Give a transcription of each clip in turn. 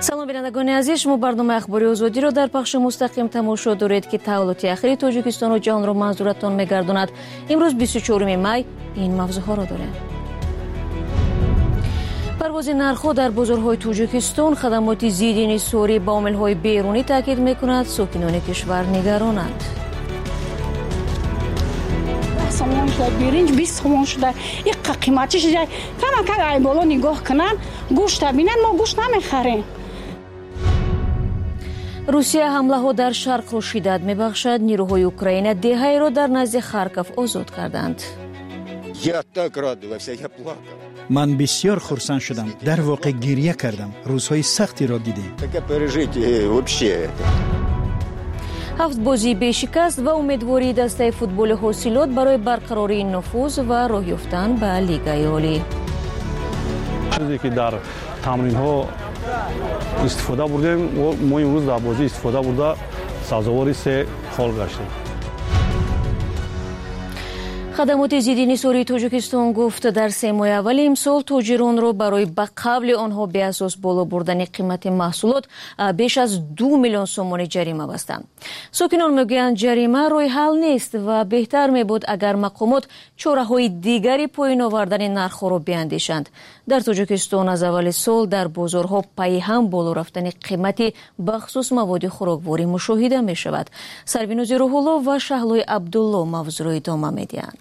салом бинандагони азиз, шумо барномаи ахбори озодиро дар пахши мустақим тамошо доред ки таваллути ахири Тоҷикистону ҷаҳонро манзуратон мегардонад. имрӯз 24 май ин мавзӯъҳоро дорем. парвози нархҳо дар бозорҳои Тоҷикистон, хадамоти зидди инҳисорӣ ба омилҳои берунӣ таъкид мекунад, сокинони кишвар нигаронанд. сомон шуда биринҷ 20 сомон шуда иққа қимати шуда камакак ай боло нигоҳ кунанд, гӯшта бинанд, мо гӯшт намехарем. русия ҳамлаҳо дар шарқро шиддат мебахшад. нирӯҳои Украина деҳаеро дар назди Харков озод карданд. Я так радовался, я плакал. ман бисёр хурсанд шудам, дар воқеъ гирья кардам. рӯзҳои сахтиро дидем. Такое пережить вообще. 7 бозии бешикаст ва умедвории дастаи футболи ҳосилот барои барқарории нуфуз ва роҳ ёфтан ба Лигаи олӣ. чизе ки дар тамринҳо истифода бурдем, мо имрӯз дар бозӣ истифода бурда сазовори 3 хол гаштем. хадамоти зидди инҳисории Тоҷикистон гуфт, дар 3 моҳи аввали имсол тоҷиронро барои ба қабли онҳо беасос боло бурдани қимати маҳсулот беш аз 2 миллион сомонӣ ҷарима бастанд. сокинон мегӯянд, ҷарима роҳи ҳал нест ва беҳтар мебуд агар мақомот чораҳои дигари поин овардани нархҳоро биандешанд. дар Тоҷикистон аз аввали сол дар бозорҳо пайҳам боло рафтани қимати бахусус маводи хӯрокворӣ мушоҳида мешавад. Сарвинузи Рӯҳулло ва Шаҳлои Абдулло мавзӯъро идома медиҳанд.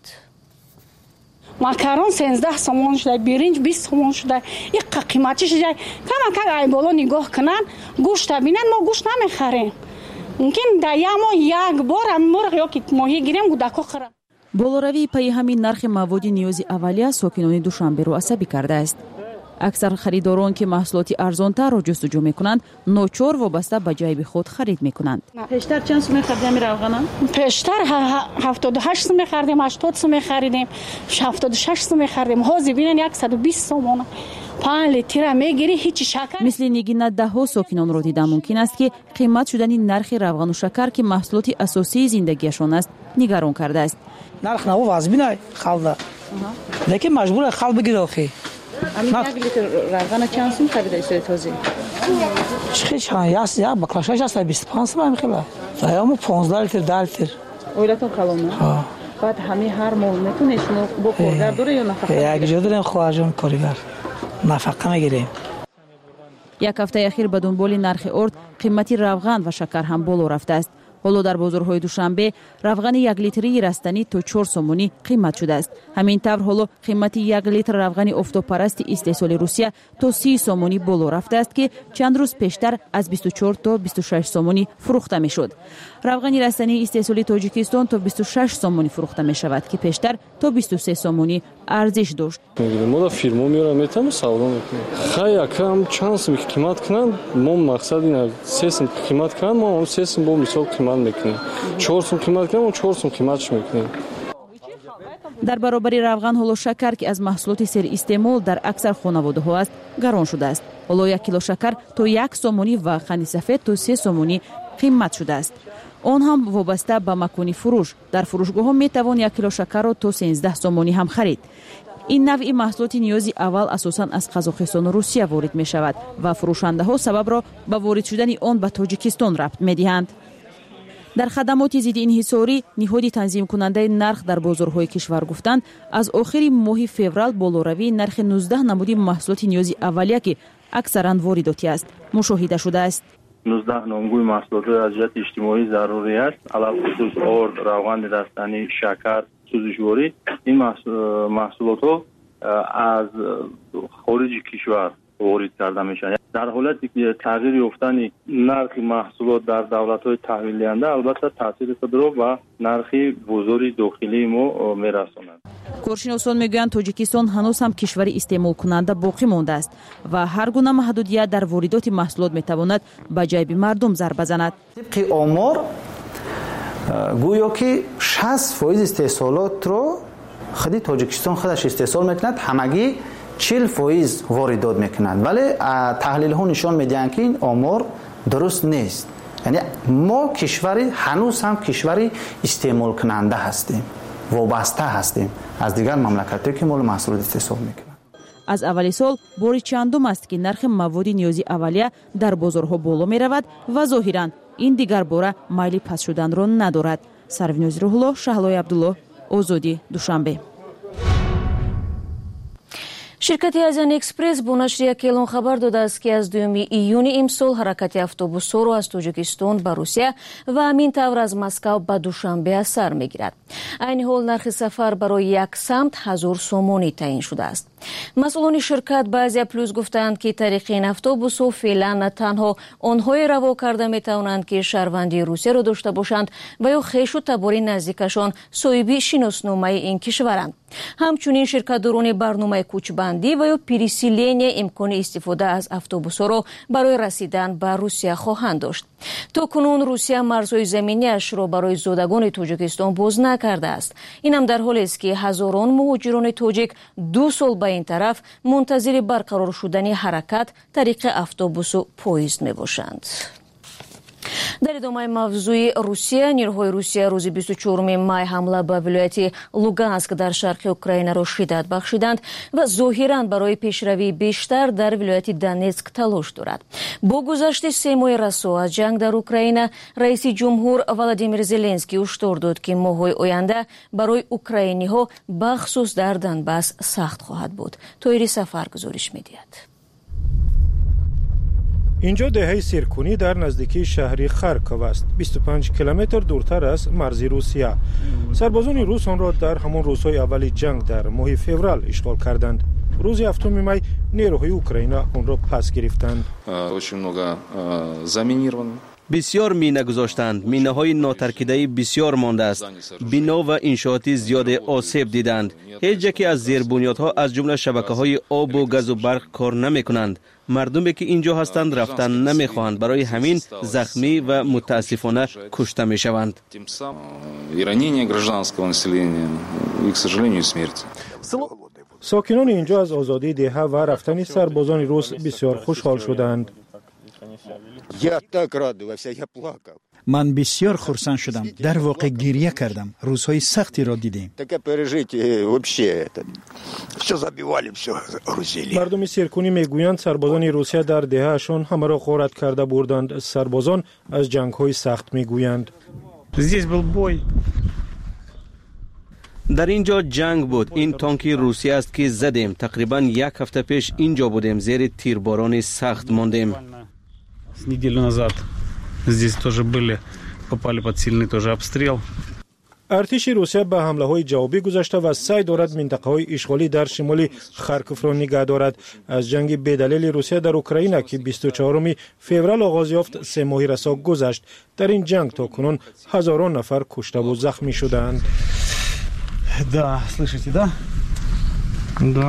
макарон 13 сомон шуда биринҷ 20 сомон шуда иққа қимати шуда камакак ай боло нигоҳ кунанд, гӯшта бинанд, мо гӯшт намехарем. мумкин дар як моҳ як бор мурғ ёки моҳӣ гирем гудако хӯрам. болоравии пайҳами нархи маводи ниёзи аввалия сокинони Душанберо асабӣ кардааст. аксар харидорон ки маҳсулоти арзонтарро ҷустуҷӯ мекунанд, ночор вобаста ба ҷайби худ харид мекунанд. пештар чанд сум мехаридем равғана? пештар 78 сум мехаридем, 80 сум мехаридем, 76 сум мехаридем. ҳозир бинен 120 сомон. 5 литра мегири ҳичи шакар. мисли нигина даҳҳо сокинонро дида мумкин аст ки қимат шудани нархи равғану шакар ки маҳсулоти асосии зиндагиашон аст, нигарон кардааст. нарх наво вазбинай халда. лекин маҷбур хал бигир охи. Амин 1 литр равғана чанд сум харида истоди този? Чӣ чанд? Я баклашаш аст 25 сум мехела. Заёмо 15 литр, 10 литр. Оилатон калона? Ҳа. Баъд ҳами ҳар моҳ метунед шумо бо коргар дора ё нафақа? Як ҷо дорем хоҳарҷон коригар. нафақа мегирем. як ҳафтаи ахир ба дунболи нархи орд қимати равған ва шакар ҳам боло рафтааст. ҳоло дар бозорҳои Душанбе равғани 1 литрии растанӣ то 4 сомонӣ қимат шудааст. ҳамин тавр ҳоло қимати 1 литр равғани офтобпарасти истеҳсоли Русия то 30 сомонӣ боло рафтааст ки чанд рӯз пештар аз 24 то 26 сомонӣ фурӯхта мешуд. равғани растании истеҳсоли Тоҷикистон то 26 сомонӣ фурӯхта мешавад ки пештар то 23 сомонӣ арзиш дошт. мо да фирмо меорам метам савдо мекунем. хай якам чанд сум қимат кунанд, мо мақсад ин 3 сум қимат кунанд, мо 3 сум бо мисол қимат мекунем. 4 сум қимат кунанд, мо 4 сум қиматш мекунем. дар баробари равған ҳоло шакар ки аз маҳсулоти серистеъмол дар аксар хонаводаҳо аст, гарон шудааст. ҳоло 1 кило шакар то 1 сомонӣ ва қанди сафед то 3 сомонӣ қимат шудааст. он ҳам вобаста ба макони фурӯш. дар фурӯшгоҳҳо метавон 1 кило шакарро то 13 сомонӣ ҳам харид. ин навъи маҳсулоти ниёзи аввал асосан аз Қазоқистону Русия ворид мешавад ва фурӯшандаҳо сабабро ба ворид шудани он ба Тоҷикистон рабт медиҳанд. дар хадамоти зидди инҳисорӣ ниҳоди танзимкунандаи нарх дар бозорҳои кишвар гуфтанд, аз охири моҳи феврал болоравии нархи 19 намуди маҳсулоти ниёзи аввалия ки аксаран воридотӣ аст, мушоҳида шудааст. 19 номгӯи маҳсулотҳои аз ҷиҳати иҷтимоӣ зарури аст, алалхусус орд, равғани растанӣ, шакар, сӯзишворӣ. ин маҳсулотҳо аз хориҷи кишвар ворид карда мешаванд. дар ҳолати ки тағйир ёфтани нархи маҳсулот дар давлатҳои таҳвилдиҳанда албатта таъсири худро ба нархи бозори дохилии мо мерасонад. коршиносон мегӯянд, Тоҷикистон ҳанӯз ҳам кишвари истеъмолкунанда боқӣ мондааст ва ҳар гуна маҳдудият дар воридоти маҳсулот метавонад ба ҷайби мардум зарба занад. тибқи омор гӯё ки 60% истеҳсолотро худи Тоҷикистон худаш истеҳсол мекунад, ҳамагӣ 40% воридот мекунад. вале таҳлилҳо нишон медиҳанд ки ин омор дуруст нест. яъне мо кишвари ҳанӯз ҳам кишвари истеъмолкунанда ҳастем, вобаста ҳастем аз дигар мамлакатҳое ки мол маҳсулот истеҳсол мекунанд. аз аввали сол бори чандум аст ки нархи маводи ниёзи аввалия дар бозорҳо боло меравад ва зоҳиран ин дигар бора майли паст шуданро надорад. Сарвиноз Рӯҳулло, Шаҳлои Абдулло, Озодӣ, Душанбе. ширкати Азиян Экспресс бо нашри як эълон хабар додааст ки аз 2 июни имсол ҳаракати автобусҳоро аз Тоҷикистон ба Русия ва ҳамин тавр аз Москав ба Душанбе аз сар мегирад. айни ҳол нархи сафар барои як самт 1000 сомонӣ таъин шудааст. масъулони ширкат ба Азия Плюс гуфтанд ки тариқи ин автобусҳо феълан танҳо онҳое раво карда метавонанд ки шаҳрвандии Русияро дошта бошанд ва ё хешу табори наздикашон соҳиби шиносномаи ин кишваранд. ҳамчунин ширкатдорони барномаи кӯчбандӣ ва ё переселение имкони истифода аз автобусҳоро барои расидан ба Русия хоҳанд дошт. то кунун Русия марзҳои заминиашро барои зодагони Тоҷикистон боз накардааст. инам дар ҳолест ки ҳазорон муҳоҷирони тоҷик 2 сол ба ин тараф мунтазири барқарор шудани ҳаракат тариқи автобусу поезд мебошанд. дар идомаи мавзӯи Русия, нирӯҳои Русия рӯзи 24 май ҳамла ба вилояти Луганск дар шарқи Украинаро шиддат бахшиданд ва зоҳиран барои пешравии бештар дар вилояти Донецк талош дорад. бо гузашти 3 моҳи расо аз ҷанг дар Украина, раиси ҷумҳур Владимир Зеленский ҳушдор дод ки моҳҳои оянда барои украиниҳо бахусус дар Донбасс сахт хоҳад буд. Тоири Сафар гузориш медиҳад. اینجا دهه سیرکونی در نزدیکی شهر خارکوف است. 25 کیلومتر دورتر از مرز روسیه. سربازان روس آن را در همان روزهای اول جنگ در ماه فوریه اشغال کردند. روز 7 می نیروهای اوکراین آن را پس گرفتند. очень много заминировано. بسیار مینه گذاشتند. مینه های ناترکیده بسیار مانده است. بنا و انشاءاتی زیاد آسیب دیدند. هیچ جایی از زیر بنیادها از جمله شبکه های آب و گاز و برق کار نمی کنند. مردمی که اینجا هستند رفتن نمی خواهند. برای همین زخمی و متاسفانه کشته می شوند. ساکنان اینجا از آزادی دهه و رفتن سربازان روس بسیار خوشحال شدند. من بسیار خرسند شدم. در واقع گریه کردم. روزهای سختی را دیدیم. مردم سیرکونی میگویند سربازان روسیه در دههشان همه را غارت کرده بردند. سربازان از جنگ‌های سخت میگویند. در اینجا جنگ بود. این تانکی روسیه است که زدیم. تقریبا 1 هفته پیش اینجا بودیم. زیر تیرباران سخت ماندیم. неделю назад здесь тоже были, попали под сильный тоже обстрел. ارتش روسیه به حمله‌های جوابی گذاشته و سعی دارد منطقه‌های اشغالی در شمال خارکوف را نگه دارد. از جنگ بی‌دلیل روسیه در اوکراین که 24 فوریه آغاز یافت 3 ماه رسا گذشت. در این جنگ تا کنون هزاران نفر کشته و زخمی شدند. Да, слышите, да? Да.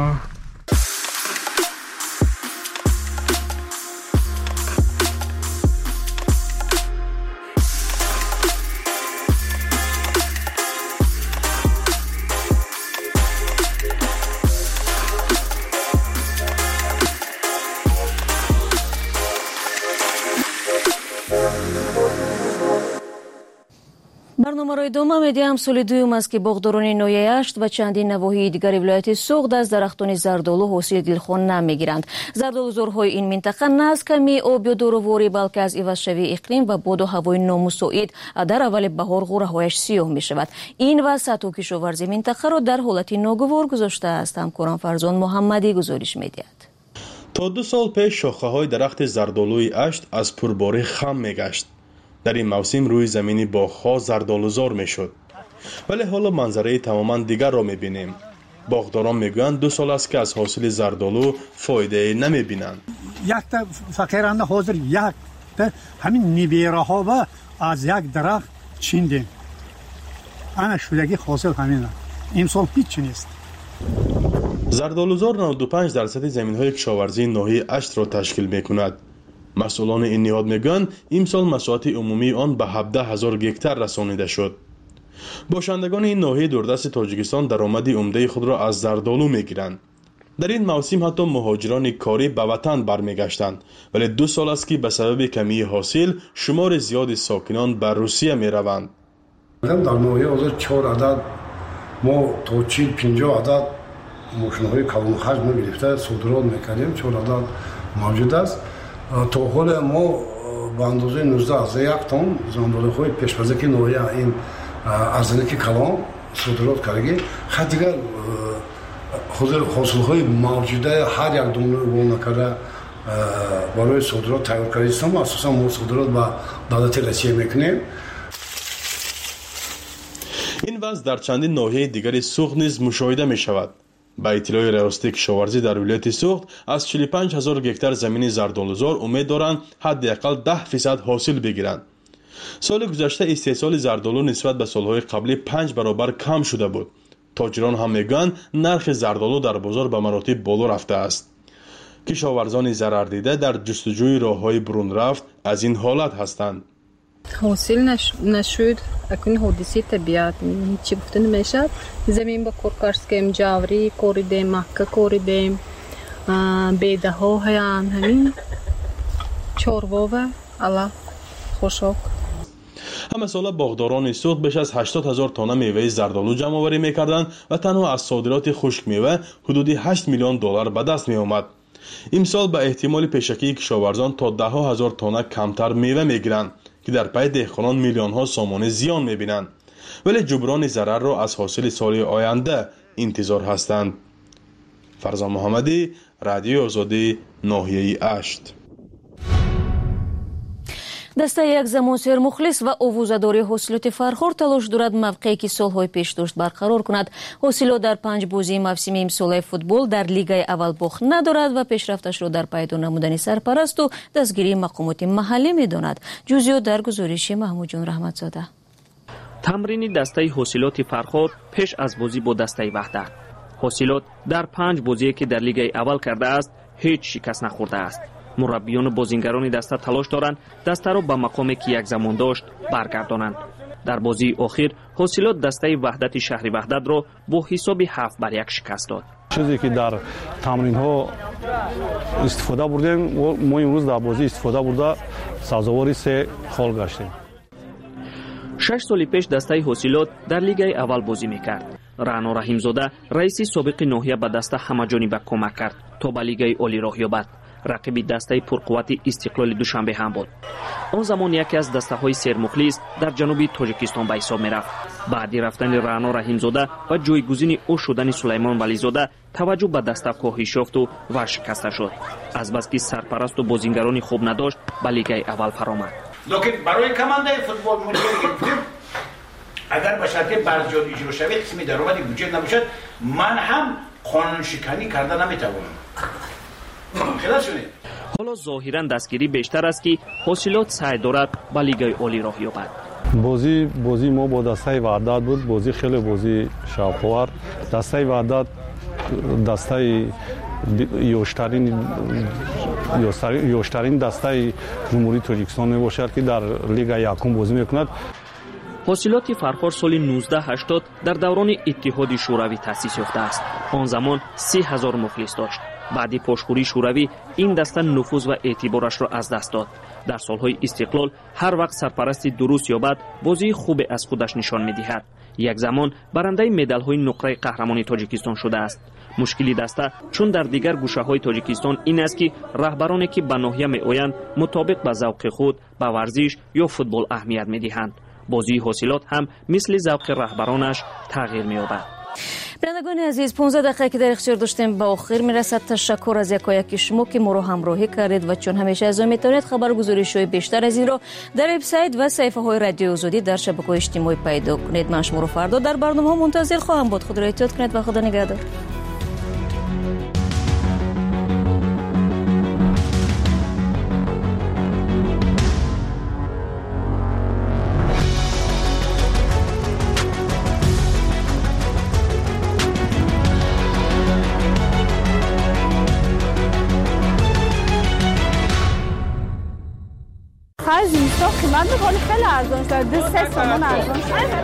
барномаро идома медиҳам. соли дуюм аст ки боғдорони ноҳияи Ашт ва чандин навоҳии дигари вилояти Суғд аз дарахтони зардолу ҳосили дилхон намегиранд. зардолузорҳои ин минтақа на аз ками об ё дороворӣ, балки аз ивазшавии иқлим ва боду ҳавои номусоид дар аввали баҳор ғӯраҳояш сиёҳ мешавад. ин ва сатҳу кишоварзи минтақаро дар ҳолати ногувор гузоштааст. ҳамкорам Фарзон Муҳаммадӣ гузориш медиҳад. то 2 сол пеш шохаҳои дарахти зардолуи Ашт аз пурборӣ хам мегашт. дар ин мавсим рӯи замини боғҳо зардолузор мешуд. вале ҳоло манзараи тамоман дигарро мебинем. боғдорон мегӯянд 2 сол аст ки аз ҳосили зардолу фоидае намебинанд. якта фақиранда ҳозир якта ҳамин нибераҳо ва аз як дарахт чиндем. ана шудаги ҳосил ҳамина. имсол ҳеҷ чи нест. зардолузор 95% заминҳои кишоварзии ноҳияи Аштро ташкил мекунад. масъулони ин ниҳод мегӯянд имсол масоҳати умумии он ба 17,000 гектар расонида шуд. бошандагони ин ноҳияи дурдасти Тоҷикистон даромади умдаи худро аз зардолу мегиранд. дар ин мавсим ҳатто муҳоҷирони корӣ ба ватан бармегаштанд, вале 2 сол аст ки ба сабаби камии ҳосил шумори зиёди сокинон ба Русия мераванд. дар ноҳия ҳозир 4 адад мо то 40-50 адад ماشین‌های کلان حجم گرفته صادرات میکنیم چون موجود است. تا حال ما به اندازه 19 از 1 تن زندانهای پیش‌پزکی نوعی این ارزنک کلان صادرات کردیم. خود دیگر حاصل‌های موجوده هر یک دونه وام کرده برای صادرات تیار کردیم. اساساً ما صادرات به دولت روسیه میکنیم. این وضع در چندین ناحیه دیگر سوخت نیز مشاهده می شود. با اطلاع ریاست کشاورزی در ولایت سوخت از 45,000 گکتار زمین زردآلوزار امید دارند حداقل 10% حاصل بگیرند. سال گذشته استحصال زردآلو نسبت به سالهای قبلی 5 برابر کم شده بود. تاجران هم میگویند نرخ زردآلو در بازار به مراتب بالا رفته است. کشاورزان ضرر دیده در جستجوی راههای برون رفت از این حالت هستند. حاصل نشد اکنون حادثه طبیعت چی گفته نمیشد. زمین با کارکرسکیم جاوری کوریدیم مکه کوریدیم بیده ها هم همین چوروا و الا خوشاک. همه ساله باغداران سوخت بیش از 80,000 تن میوه زردآلو جمع آوری میکردند و تنها از صادرات خشک میوه حدود 8 میلیون دلار به دست می آمد. امسال به احتمال پیشکی کشاورزان تا 10,000 تن کمتر میوه میگیرند که در پی دهقانان میلیون ها سامانه زیان میبینند، ولی جبران ضرر را از حاصل سال آینده انتظار هستند. فرزان محمدی، رادیو آزادی، ناحیه اشت. دسته یک زمان سر مخلص و اووزاداری حاصلات فرخور تلاش دارد موقعی که سالهای پیش داشت برقرار کند. حاصلات در 5 بازی موسم امسال فوتبال در لیگای اول باخت ندارد و پیشرفتش را در پیدا نمودن سرپرست و دستگیری مقامات محلی می‌داند. جزئیات در گزارش محمود جان رحمتزاده. تمرین دسته حاصلات فرخور پیش از بازی با دسته وحدت. حاصلات در 5 بازی که در لیگای اول کرده است هیچ شکست نخورده است. مربیان و بازیگران دسته تلاش دارند دسته را به مقامی که یک زمان داشت برگردانند. در بازی اخیر حاصلات دسته وحدت شهر وحدت را با حساب 7-1 شکست داد. چیزی که در تمرین ها استفاده بردیم و ما امروز در بازی استفاده برده سازواری 3 خال گشتیم. 6 سال پیش دسته حاصلات در لیگای اول بازی میکرد. رعنا رحیمزاده رئیس سابق ناحیه به دسته همه‌جانبه کمک کرد تا به لیگای عالی راه یابد. رقیبی دسته پرقوت استقلال دوشنبه هم بود. آن زمان یکی از دسته های سرمخلص در جنوبی تاجیکستان به حساب می رفت. بعدی رفتن رعنا رحیمزاده و جایگزین او شدن سلیمان ولیزاده توجه به دسته کاهش یافت و ورشکسته شد. از بس که سرپرست و بازیگرانی خوب نداشت به لیگای اول فرآمد. لیکن برای کمانده فوتبال ملی اگر به شرط برجام اجرا شود قسمی درآمدی بودجه نباشد من هم قانون شکنی کرده نمیتوانم. حالا ظاهرا دستگیری بیشتر است که حاصلات سعی دارد به لیگای عالی راه یابد. بازی ما با دسته وحدت بود. بازی خیلی بازی شاوخوار. دسته وحدت دسته یوشترین دسته جمهوری تاجیکستان می باشد که در لیگ یکم بازی میکند. حاصلات فرخور سال 1980 در دوران اتحاد شوروی تأسیس یافته است. آن زمان 30,000 مخلص داشت. بعدی پاشخوری شوروی این دسته نفوذ و اعتبارش را از دست داد. در سالهای استقلال هر وقت سرپرستی درست یابد بازی خوب از خودش نشان می‌دهد. یک زمان برنده مدال‌های نقره قهرمانی تاجیکستان شده است. مشکلی دسته چون در دیگر گوشه‌های تاجیکستان این است که رهبرانی که به ناحیه می‌آیند مطابق به ذوق خود به ورزش یا فوتبال اهمیت می‌دهند. بازی حاصلات هم مثل ذوق رهبرانش تغییر می‌یابد. بینندگان عزیز 15 دقیقه که در اختیار داشتیم به آخر میرسد. تشکر از یکایک شما که ما رو همراهی کردید و چون همیشه از میتونید خبرگزاری‌های بیشتر از این را در وبسایت و صفحه‌های رادیو آزادی در شبکه‌های اجتماعی پیدا کنید. من شما رو فردا در برنامه‌ها منتظر خواهم بود. خدا را احتیاط کنید و خدا نگهدار. زیستا قیمت میکنی خیلی ارزان شد. 3 تومان ارزان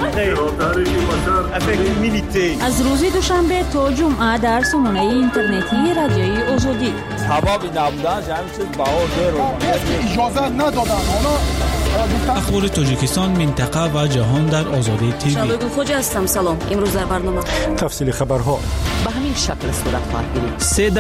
شد. از روز دوشنبه تا جمعه در سامانه اینترنتی رادیوی آزادی. سببی نبودن جمعی چیز بهار اجازه ندادن. اخبار تاجیکستان، منطقه و جهان در آزادی تیوی. شبگون خوج هستم. سلام. امروز در برنامه تفصیل خبرها. به همین این شکل صورت خواهد گرفت.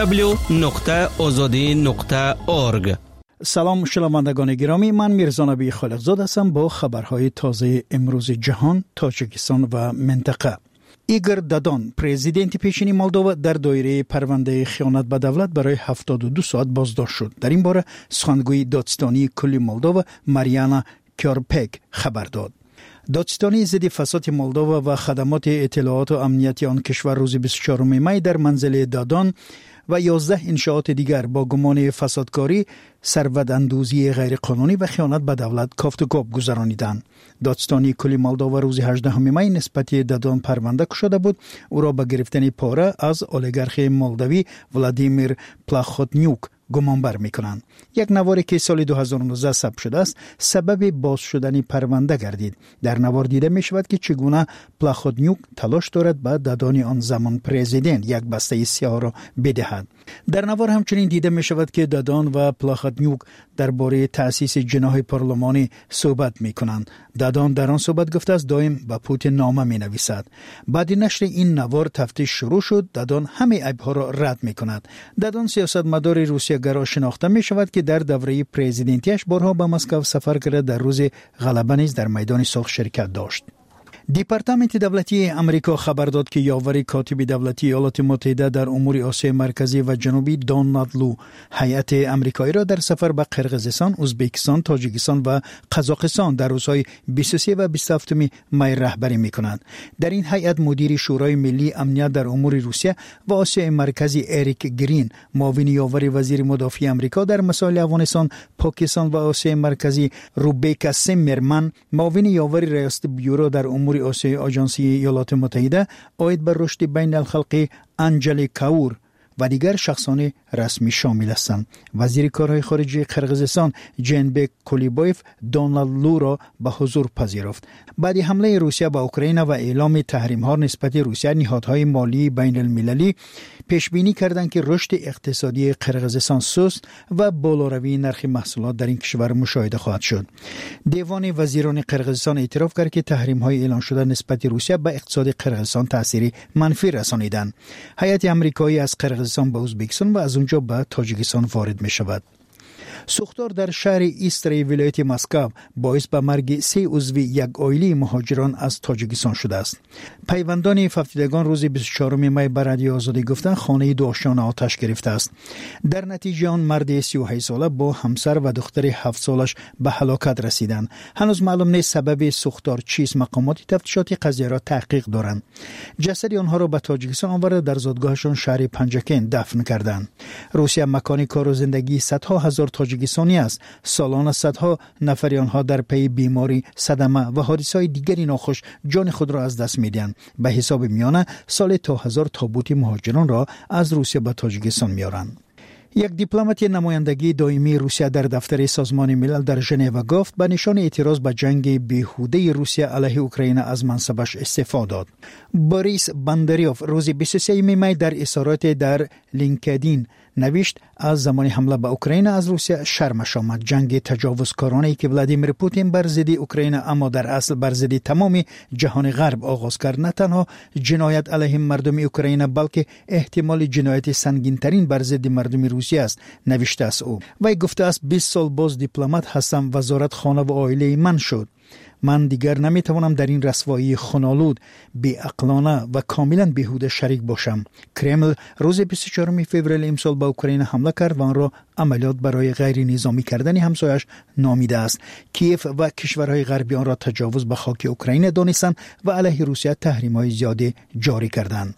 www.azadi.org. سلام شنوندگان گرامی، من میرزا نبی خالقزاد هستم با خبرهای تازه امروز جهان، تاجیکستان و منطقه. ایگور دادان، پرزیدنت پیشین مولدووا، در دایره پرونده خیانت به دولت برای 72 ساعت بازداشت شد. در این باره سخنگوی دادستانی کلی مولدووا ماریانا کیارپک خبر داد. دادستانی ضد فساد مولدووا و خدمات اطلاعات و امنیتی آن کشور روز 24 می در منزل دادان و 11 انشاءات دیگر با گمان فسادکاری، ثروت‌اندوزی غیرقانونی و خیانت به دولت کافت و کاپ گذرانیدند. دادستانی کلی مولدووا روز 18 می نسبت دادان پرونده گشوده بود. او را به گرفتن پاره از اولیگارخ مولدوی ولادیمیر پلاخوتنیوک گمان بر میکنند. یک نواری که سال 2019 ثبت شده است سبب باز شدن پرونده گردید. در نوار دیده می شود که چگونه پلاخوتنیوک تلاش دارد به دادان آن زمان پرزیدنت یک بسته سیاه را بدهد. در نوار همچنین دیده می شود که دادان و پلاخوتنیوک درباره تأسیس جناح پارلمانی صحبت می کنند. دادان در آن صحبت گفته است دائم به پوتین نامه می نویسد. بعد نشر این نوار تفتیش شروع شد. دادان همه عیب‌ها را رد می کند. دادان سیاستمدار روسیه گرا شناخته می شود که در دوره پرزیدنتیش بارها به مسکو سفر کرده. در روز غلبه نیز در میدان صلح شرکت داشت. دیپارتمنت دولتی امریکا خبر داد که یاوری کاتب دولتی ایالات متحده در امور آسیا مرکزی و جنوبی دونالد لو هیئت امریکایی را در سفر به قرقیزستان، ازبکستان، تاجیکستان و قزاقستان در روزهای 23 و 27 می رهبری می‌کنند. در این هیئت مدیر شورای ملی امنیت در امور روسیه و آسیا مرکزی اریک گرین، معاون یاوری وزیر مدافع امریکا در مسائل افغانستان، پاکستان و آسیا مرکزی روبیکا سیمرمن، معاون یاوری ریاست بیورو در امور آسیا آژانسی ایالات متحده، عاید بر رشد بین الخلقی انجلی کاور و دیگر شخصان رسمی شامل هستند. وزیر کارهای خارجه قرقیزستان جنبک کولیبایف دونالد لو را به حضور پذیرفت. بعد حمله روسیه به اوکراین و اعلام تحریم‌ها نسبت روسیه، نهادهای مالی بین المللی پیش بینی کردند که رشد اقتصادی قرقیزستان سست و بالاروی نرخ محصولات در این کشور مشاهده خواهد شد. دیوان وزیران قرقیزستان اعتراف کرد که تحریم‌های اعلان شده نسبت روسیه به اقتصاد قرقیزستان تأثیر منفی رسانیدند. هیئت آمریکایی از قرقیزستان به ازبکستان و از اونجا به تاجیکستان وارد می شود. سوختار در شهر ایستری ولایت مسکو باعث به مرگ 3 عضو یک عائله مهاجران از تاجیکستان شده است. پیوندان فوتیدگان روز 24 می به رادیو آزادی گفتند خانه دو آشنا آتش گرفته است. در نتیجه آن مرد 38 ساله با همسر و دختر 7 سالش به هلاکت رسیدند. هنوز معلوم نیست سبب سوختار چیست. مقامات تفتیشاتی قضیه را تحقیق دارند. جسد آنها را به تاجیکستان آورده در زادگاهشان شهر پنجکن دفن کردند. روسیه مکان کار و زندگی صدها هزار تاجیکستانی است. سالانه صدها نفر آنها در پی بیماری، صدمه و حادثه‌های دیگری ناخوش جان خود را از دست می‌دهند. به حساب میانه سال تا 1000 تابوت مهاجران را از روسیه به تاجیکستان می‌آورند. یک دیپلمات نمایندگی دائمی روسیه در دفتر سازمان ملل در ژنو گفت به نشان اعتراض به جنگ بیهوده روسیه علیه اوکراین از منصبش استعفا داد. بوریس باندریوف روز 23 می در اظهارات در لینکدین نوشت از زمان حمله به اوکراین از روسیه شرمش آمد. جنگ تجاوزکارانه‌ای که ولادیمیر پوتین بر ضد اوکراین اما در اصل بر ضد تمام جهان غرب آغاز کرد نه تنها جنایت علیه مردم اوکراین بلکه احتمال جنایت سنگین‌ترین بر ضد مردم روسیه است، نوشته است او. وی گفته است 20 سال باز دیپلمات هستم، وزارت خانه و عائله من شد. من دیگر نمیتوانم در این رسوایی خونالود، بی‌عقلانه و کاملا بیهوده شریک باشم. کرمل روز 24 فوریه امسال به اوکراین حمله کرد و آن را عملیات برای غیر نظامی کردن همسایش نامیده است. کیف و کشورهای غربی آن را تجاوز به خاک اوکراین دانستند و علیه روسیه تحریم‌های زیاده جاری کردند.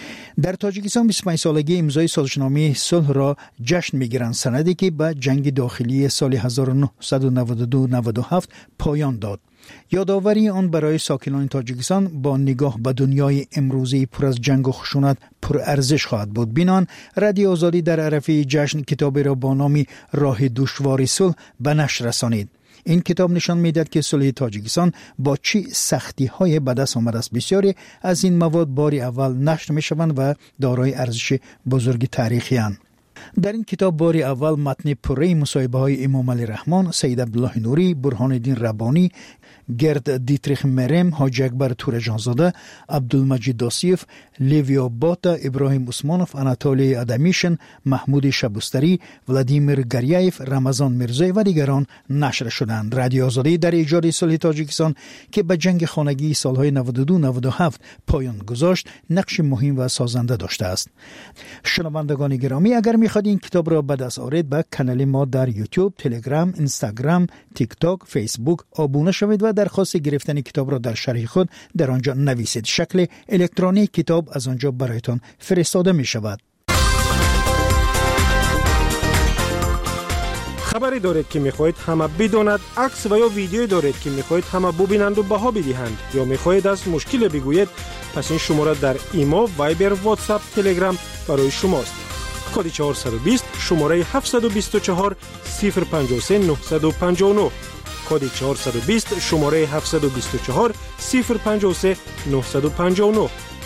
در تاجیکستان 25 سالگی امضای سازشنامه صلح را جشن می‌گیرند، سندی که به جنگ داخلی سال 1992-97 پایان داد. یادآوری آن برای ساکنان تاجیکستان با نگاه به دنیای امروزی پر از جنگ و خشونت پر ارزش خواهد بود. بنان رادیو آزادی در عرفه جشن کتابی را با نام راه دشوار صلح به نشر رسانید. این کتاب نشان می‌دهد که صلح تاجیکستان با چه سختی‌های به دست آمده است. بسیاری از این مواد بار اول نشر می‌شوند و دارای ارزش بزرگ تاریخی اند. در این کتاب بار اول متن پره مصاحبه‌های امام علی رحمان، سید عبدالله نوری، برهان الدین ربانی، گرد دیتریخ مرم، حاجی اکبر تورجانزاده، عبدالمجید داسیف، لیویا باتا، ابراهیم عثمانوف، اناتولی ادمیشن، محمود شبستری، ولادیمیر گریایف، رمضان میرزایی و دیگران نشر شدند. رادیو آزادی در ایجاد صلح تاجیکستان که به جنگ خانگی سالهای 92-97 پایان گذاشت نقش مهم و سازنده داشته است. شنوندگان گرامی، اگر می‌خواهید این کتاب را به دست آورید به کانال ما در یوتیوب، تلگرام، اینستاگرام، تیک تاک، فیسبوک آبونه شوید و درخواست گرفتن کتاب را در شرح خود در آنجا نویسید. شکل الکترونیک کتاب از آنجا برایتان فرستاده می شود. خبری دارید که میخواهید همه بداند، عکس و یا ویدیویی دارید که میخواهید همه ببینند و بها بدهند، یا میخواهید از مشکل بگویید، پس این شماره در ایما، وایبر، واتساپ، تلگرام برای شماست. کد 420 شماره 724 053 959. کد 420 شماره 724 053 959.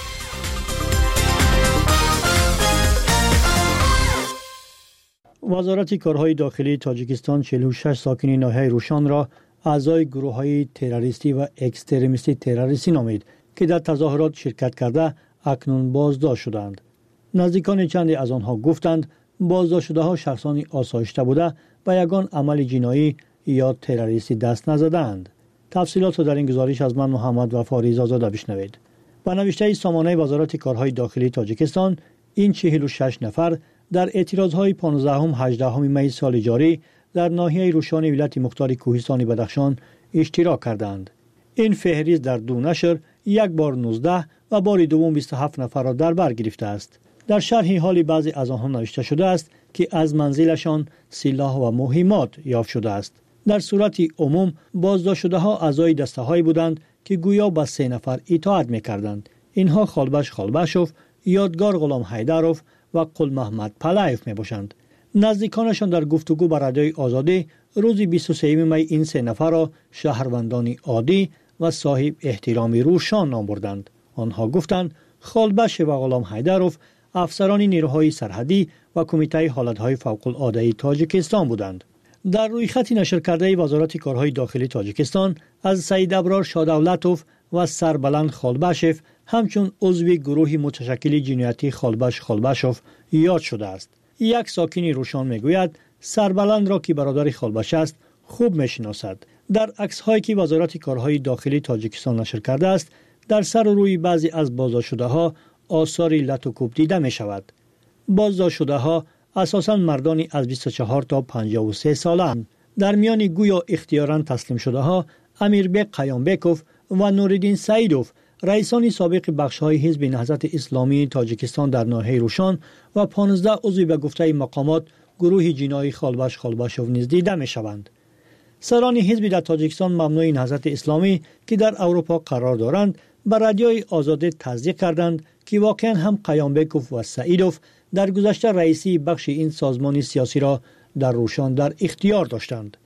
وزارت کارهای داخلی تاجیکستان 46 ساکن ناحیه روشان را اعضای گروه‌های تروریستی و اکستریمیستی تروریستی نامید که در تظاهرات شرکت کرده اکنون بازداشت شدند. نزدیکان چندی از آنها گفتند بازداشت شده‌ها شخصانی آسایشته بوده و یگان عمل جنایی یا تروریستی دست نزدند. تفصیلات را در این گزارش از من محمد وفا ریزآزاده بشنوید. با نوشته سامانه وزارت کارهای داخلی تاجیکستان، این 46 نفر در اعتراضهای 15-18 می سال جاری در ناحیه روشان ولایت مختار کوهستان بدخشان اشتراک کردند. این فهرست در دو نشر یک بار 19 و بار دوم 27 نفر را در بر گرفته است. در شرح حال بعضی از آنها نوشته شده است که از منزلشان سلاح و مهمات یافت شده است. در صورت عموم بازداشت شده‌ها اعضای دسته‌هایی بودند که گویا به 3 نفر اطاعت می‌کردند. اینها خالبش خالبشوف، یادگار غلام حیدروف و قل محمد پلایف میباشند. نزدیکانشان در گفتگو با رادیوی آزادی روز 23 می این 3 نفر را شهروندانی عادی و صاحب احترامی روشان نام بردند. آنها گفتند خالبش و غلام حیدروف افسران نیروهای سرحدی و کمیته حالتهای فوق العاده تاجیکستان بودند. در روی خط نشر کرده وزارت کارهای داخلی تاجیکستان از سید ابرار شادولتوف و سربلند خالبشف همچون عضو گروه متشکل جنایتی خالبشوف یاد شده است. یک ساکن روشان میگوید سربلند را که برادر خالبش است خوب میشناسد. در عکس‌هایی که وزارت کارهای داخلی تاجیکستان نشر کرده است، در سر و روی بعضی از بازداشت شده‌ها آثار لط و کوب دیده می شود. بازداشت شده‌ها اساساً مردانی از 24 تا 53 ساله‌اند. در میان گویا اختیاراً تسلیم شده‌ها امیربک قیامبکوف و نوردین سعیدوف، رئیسان سابق بخش‌های حزب نهضت اسلامی تاجیکستان در ناحیه روشان و 15 عضو به گفته مقامات گروه جنایی خالبشوف نیز دیده می‌شوند. سران حزب در تاجیکستان ممنوع نهضت اسلامی که در اروپا قرار دارند بر رادیوی آزادی تصدیق کردند که واقعاً هم قیامبکوف و سعیدوف در گذشته رئیسی بخش این سازمان سیاسی را در روشان در اختیار داشتند.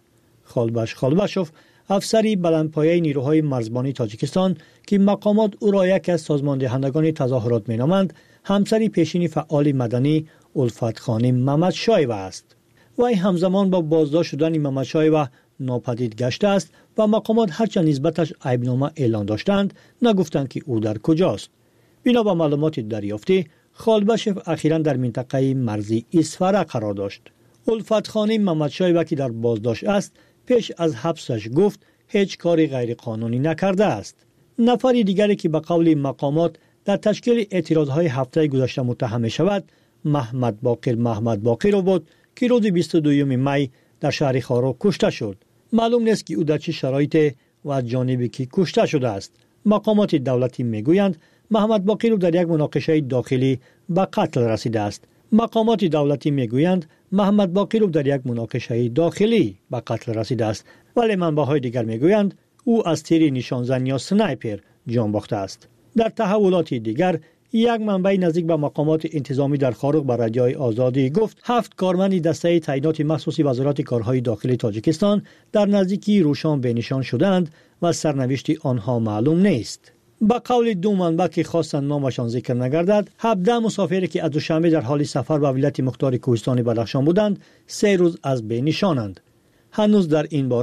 خالبشوف افسری بلندپایه نیروهای مرزبانی تاجیکستان که مقامات او را یک از سازماندهندگان تظاهرات مینامند، همسری پیشین فعال مدنی الفت خانم محمد شایو است. وی همزمان با بازداشت شدن محمد شایو ناپدید گشته است و مقامات هرچند نسبتش عیبنامه اعلان داشتند نگفتند که او در کجاست. بنا به معلومات دریافتی، خالبشوف اخیراً در منطقه مرزی اسفره قرار داشت. الفت خانم محمد شایو که در بازداشت است پیش از حبسش گفت هیچ کاری غیر قانونی نکرده است. نفر دیگری که به قول مقامات در تشکیل اعتراضهای هفته گذشته متهم شود محمد باقر بود که روز 22 می در شهر خارو کشته شد. معلوم نیست که او در چه شرایط و از جانبی که کشته شده است. مقامات دولتی میگویند محمد باقر در یک مناقشه داخلی به قتل رسیده است. مقامات دولتی میگویند محمد باقر در یک مناقشه داخلی به قتل رسیده است، ولی منبع‌های دیگر میگویند او از تیر نشانزن یا سنایپر جان باخته است. در تحولات دیگر یک منبع نزدیک به مقامات انتظامی در خارق به رادیوی آزادی گفت 7 کارمند دسته تعیینات مخصوصی وزارت کارهای داخلی تاجیکستان در نزدیکی روشان بنشان شدند و سرنوشت آنها معلوم نیست. با قول دو منبع که خواستند نامشان ذکر نگردد، 17 مسافری که از دوشنبه در حال سفر به ولایت مختار کوهستان بدخشان بودند 3 روز از بین نشانند. هنوز در این باره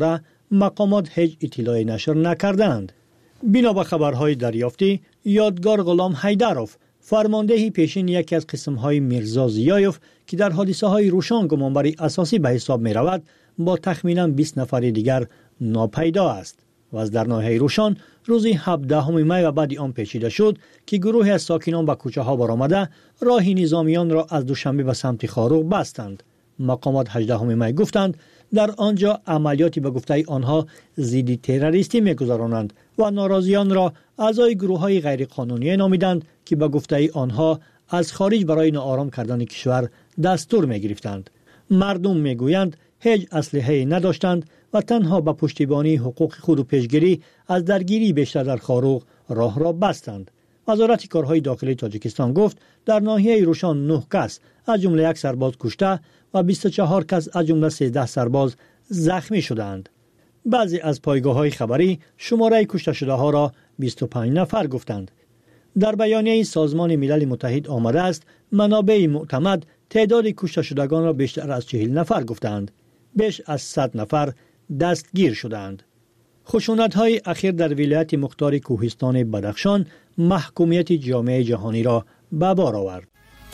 مقامات هیچ اطلاعی نشر نکردند. بنا به خبرهای دریافتی، یادگار غلام حیدروف، فرمانده پیشین یکی از قسم‌های میرزا ضیایف که در حادثه‌های روشان گمانبری اساسی به حساب می‌رود، با تخمیناً 20 نفر دیگر ناپیدا است و از در ناحیه روشان روز 17 می و بعد آن پیچیده شد که گروه از ساکنان به کوچه‌ها برآمده راه نظامیان را از دوشنبه به سمت خاروق بستند. مقامات 18 می گفتند در آنجا عملیاتی به گفته آنها ضد تروریستی می‌گذرانند و ناراضیان را اعضای گروه‌های غیرقانونی نامیدند که به گفته آنها از خارج برای ناآرام کردن کشور دستور می‌گرفتند. مردم می‌گویند هیچ اسلحه‌ای نداشتند و تنها به پشتیبانی حقوق خود و پیشگیری از درگیری بیشتر در خاروق راه را بستند. وزارت کارهای داخلی تاجیکستان گفت در ناحیه روشان 9 کس از جمله یک سرباز کشته و 24 کس از جمله 13 سرباز زخمی شدند. بعضی از پایگاه‌های خبری شماره کشته شده ها را 25 نفر گفتند. در بیانیه سازمان ملل متحد آمده است منابع معتمد تعداد کشته شدگان را بیشتر از 40 نفر گفتند. بیش از 100 نفر دستگیر شدند. خشونت‌های اخیر در ولایت مختار کوهستان بدخشان محکومیت جامعه جهانی را به بار آورد.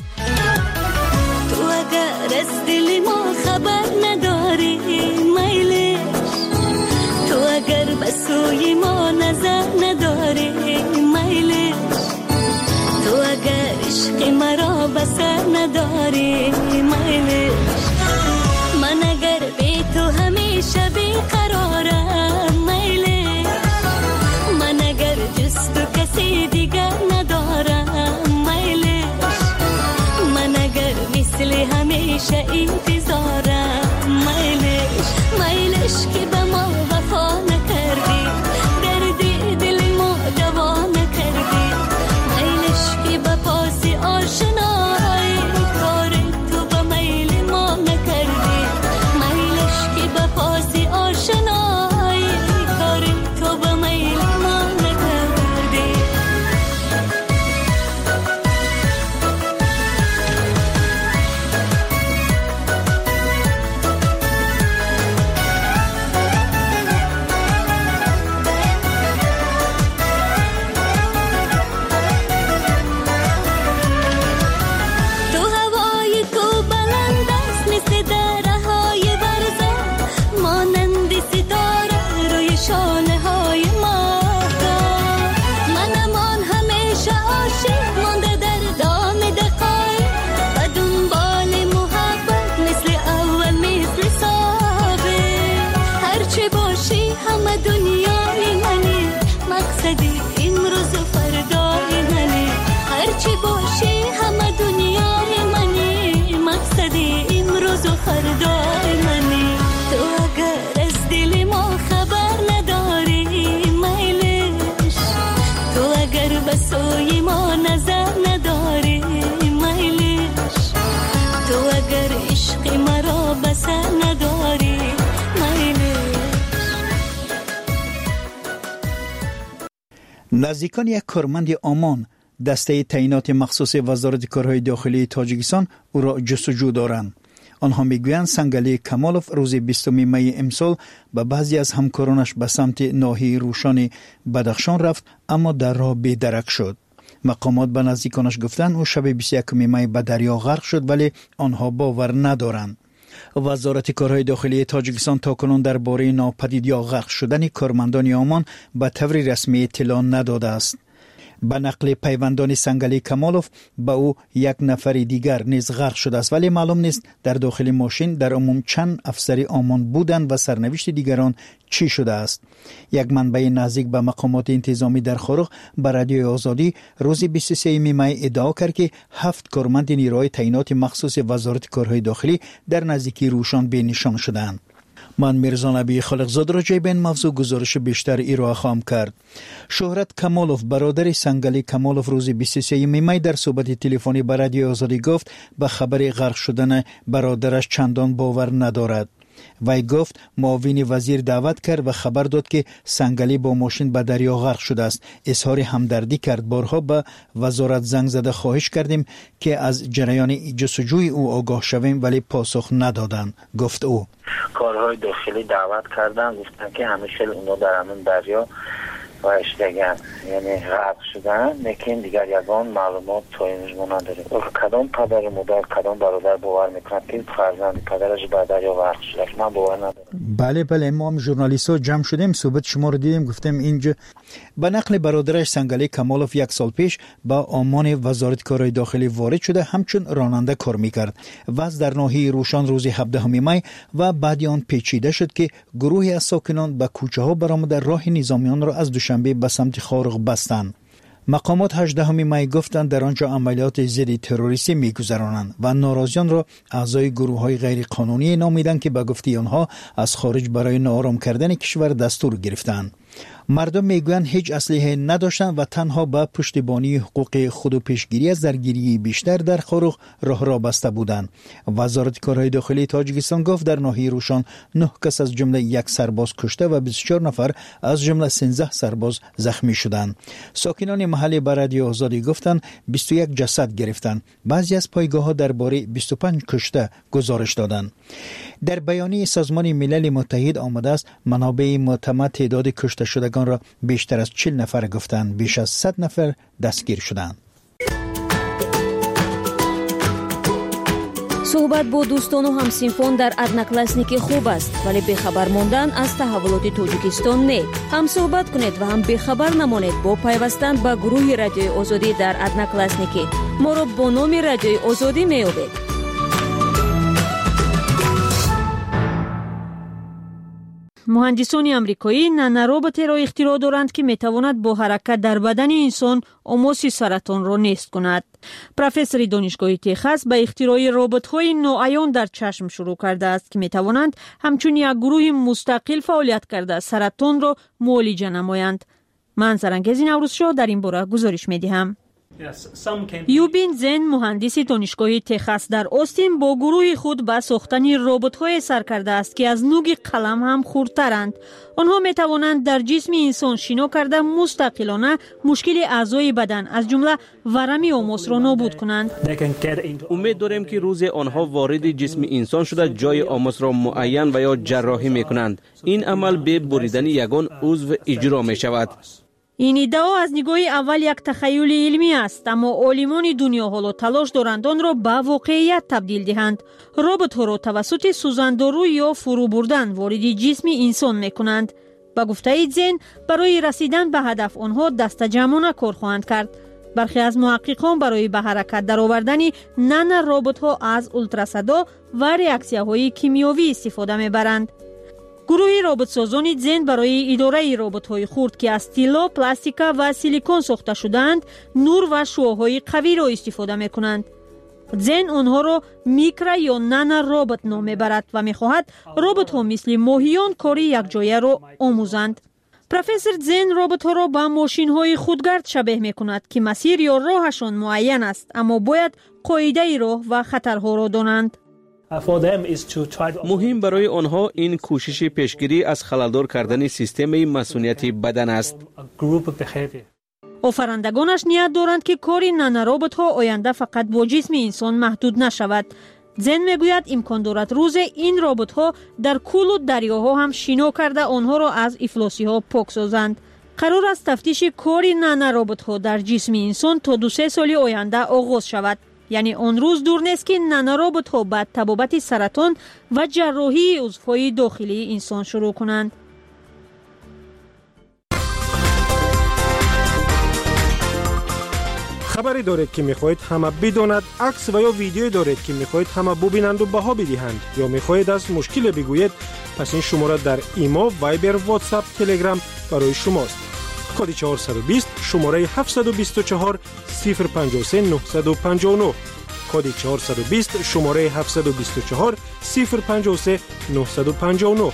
تو اگر از دل ما خبر نداری میلش، تو اگر به سوی ما نظر نداری میلش، تو اگر عشق مرا بسر نداری میلش، من اگر بی تو همیشه بیقرارم میلش، من اگر جز تو کسی دیگر ندارم میلش، من اگر مثل همیشه انتظارم میلش، میلش که به ما وفا نکردی، دردی دل ما دوا نکردی، میلش که به پاس آشنایی کار تو به میل ما نکردی، میلش که به پاس آشنایی کار تو به میل ما نکردی. تو هوای تو بلند است مثل درهای برزه، مانند ستاره روی شانه های ماهتاب، منمان همیشه عاشق مانده در دام دقایق و دنبال محبت مثل اول مثل ثابت، هرچه باشی همه دنیای منی، مقصدی امروز و فردای منی، هرچه باشی همه دنیای منی، مقصدی امروز و فردای منی، تو اگر از دل ما خبر نداری میلش، تو اگر به سوی ما نظر نداری میلش، تو اگر عشق مرا بسر نداری میلش. نزدیکان یک کارمند آمان دسته تعیینات مخصوص وزارت کارهای داخلی تاجیکستان او را جستجو دارند. آنها میگویند سنگلی کمالوف روز 20 می امسال به بعضی از همکارانش به سمت ناحیه روشان بدخشان رفت اما در راه بی‌درک شد. مقامات به نزدیکانش گفتند او شب 21 می به دریا غرق شد ولی آنها باور ندارند. وزارت کارهای داخلی تاجیکستان تاکنون درباره ناپدید یا غرق شدن کارمندان آمان به طور رسمی اطلاع نداده است. به نقل پیوندان سنگلی کمالوف به او یک نفر دیگر نیز غرق شده است ولی معلوم نیست در داخل ماشین در عموم چند افسر آمان بودند و سرنوشت دیگران چی شده است. یک منبع نزدیک به مقامات انتظامی در خاروق به رادیوی آزادی روز 23 می ادعا کرد که 7 کارمند نیروهای تعیینات مخصوص وزارت کارهای داخلی در نزدیکی روشان به نشان شدند. من میرزا نبی خالقزاد را جای بین موضوع گزارش بیشتر ارائه خواهم کرد. شهرت کمالوف برادر سنگلی کمالوف روز 23 می در صحبت تلفنی با رادیو آزادی گفت به خبر غرق شدن برادرش چندان باور ندارد. وی گفت معاون وزیر دعوت کرد و خبر داد که سنگلی با ماشین به دریا غرق شده است. اظهار همدردی کرد. بارها به وزارت زنگ زده خواهش کردیم که از جریان جستجوی او آگاه شویم ولی پاسخ ندادند. گفت او کارهای داخلی دعوت کردن، گفتن که همیشه اونا در همون دریا و اشتگن یعنی غرق شدن، لیکن دیگر یگان معلومات تا امروز ما نداریم. کدام پدر مادر کدام برادر باور میکنه که فرزند پدرش به دریا غرق شده؟ من باور ندارم. بله ما هم ژورنالیست‌ها جمع شدیم، صحبت شما رو دیدیم، گفتم اینجا به نقل برادرش سنگلی کمالوف 1 سال پیش با آمان وزارت کارهای داخلی وارد شده، همچون راننده کار میکرد. وضع در ناحیه روشان روز 17 می و بعد آن پیچیده شد که گروهی از ساکنان به کوچه ها برآمده راه نظامیان را از دوشنبه به سمت خارق بستند. مقامات 18 می گفتند در آنجا عملیات ضد تروریستی میگذرانند و ناراضیان را اعضای گروه‌های غیر قانونی نامیدند که به گفته آنها از خارج برای ناآرام کردن کشور دستور گرفتند. مردم میگویند هیچ اسلحه نداشتند و تنها به پشتیبانی حقوق خود و پیشگیری از درگیری بیشتر در خارق راه را بسته بودند. وزارت کارهای داخلی تاجیکستان گفت در ناحیه روشان 9 کس از جمله 1 سرباز کشته و 24 نفر از جمله 13 سرباز زخمی شدند. ساکنان محلی به رادیو آزادی گفتند 21 جسد گرفتند. بعضی از پایگاه‌ها درباره 25 کشته گزارش دادند. در بیانیه سازمان ملل متحد آمده است منابع معتمد تعداد کشته شدگان را بیشتر از 40 نفر گفتند، بیش از 100 نفر دستگیر شدند. صحبت با دوستان و همسینفان در ادناکلاسنیک خوب است، ولی بخبر ماندن از تحولات تاجیکستان نه. هم صحبت کنید و هم بخبر نمانید با پیوستن به گروه رادیوی آزادی در ادناکلاسنیک. ما را با نام رادیوی آزادی می‌یابید. مهندسان آمریکایی نانoroboتی را اختراع دارند که میتواند با حرکت در بدن انسان آماس سرطان را نیست کند. پروفسور دانشگاه تگزاس به اختراع ربات‌های نوعیان در چشم شروع کرده است که میتوانند همچون یک گروه مستقل فعالیت کرده سرطان را معالجه نمایند. من سرانگیز نوروزشاه در این باره گزارش میدهم. یوبین زن مهندس دانشگاه تگزاس در آستین با گروه خود به ساختن ربات‌های سر کرده است که از نوک قلم هم خردترند. آنها می توانند در جسم انسان شنا کرده مستقلانه مشکل اعضای بدن از جمله ورم آماس را نابود کنند. امید داریم که روز آنها وارد جسم انسان شده جای آماس را معین و یا جراحی می کنند. این عمل به بریدن یگان عضو اجرا می شود. این ادعا از نگاه اول یک تخیل علمی است، اما عالمان دنیا حالا تلاش دارند آن را به واقعیت تبدیل دهند. ربات‌ها را توسط سوزندارو یا فرو بردن وارد جسم انسان می‌کنند. با گفته زن برای رسیدن به هدف آنها دستجمعانه کار خواهند کرد. برخی از محققان برای به حرکت درآوردن نانو ربات‌ها از اولتراسادا و ریاکسیاهای کیمیایی استفاده می‌برند. گروه ربات‌سازان زن برای اداره ربات‌های خرد که از طلا، پلاستیک و سیلیکون ساخته شده‌اند، نور و شعاع‌های قوی را استفاده می‌کنند. زن آنها را میکرو یا نانو ربات نام می‌برد و می‌خواهد ربات‌ها مثل ماهیان کاری یکجایه را آموزند. پروفسور زن ربات‌ها را به ماشین‌های خودگرد شبیه می‌کند که مسیر یا راهشان معین است، اما باید قاعده راه و خطرها را دانند. مهم برای آنها این کوشش پیشگیری از خللدار کردن سیستم مسئولیت بدن است. آفرندگانش نیت دارند که کار نانوربات‌ها آینده فقط با جسم انسان محدود نشود. زن میگوید امکان دارد روز این ربات‌ها در کل و دریاها هم شنا کرده آنها را از افلاسی‌ها پاک سازند. قرار است تفتیش کار نانوربات‌ها در جسم انسان تا 2-3 سال آینده آغاز شود. یعنی آن روز دور نیست که نانوربات‌ها بعد تبابت سرطان و جراحی عضوهای داخلی انسان شروع کنند. خبری دارید که میخواهید همه بداند، عکس و یا ویدیویی دارید که میخواهید همه ببینند و بها بدهند، یا میخواهید از مشکل بگویید، پس این شماره در ایما، وایبر، واتساپ، تلگرام برای شماست. کد 420 شماره 724 053 959. کد 420 شماره 724 053 959.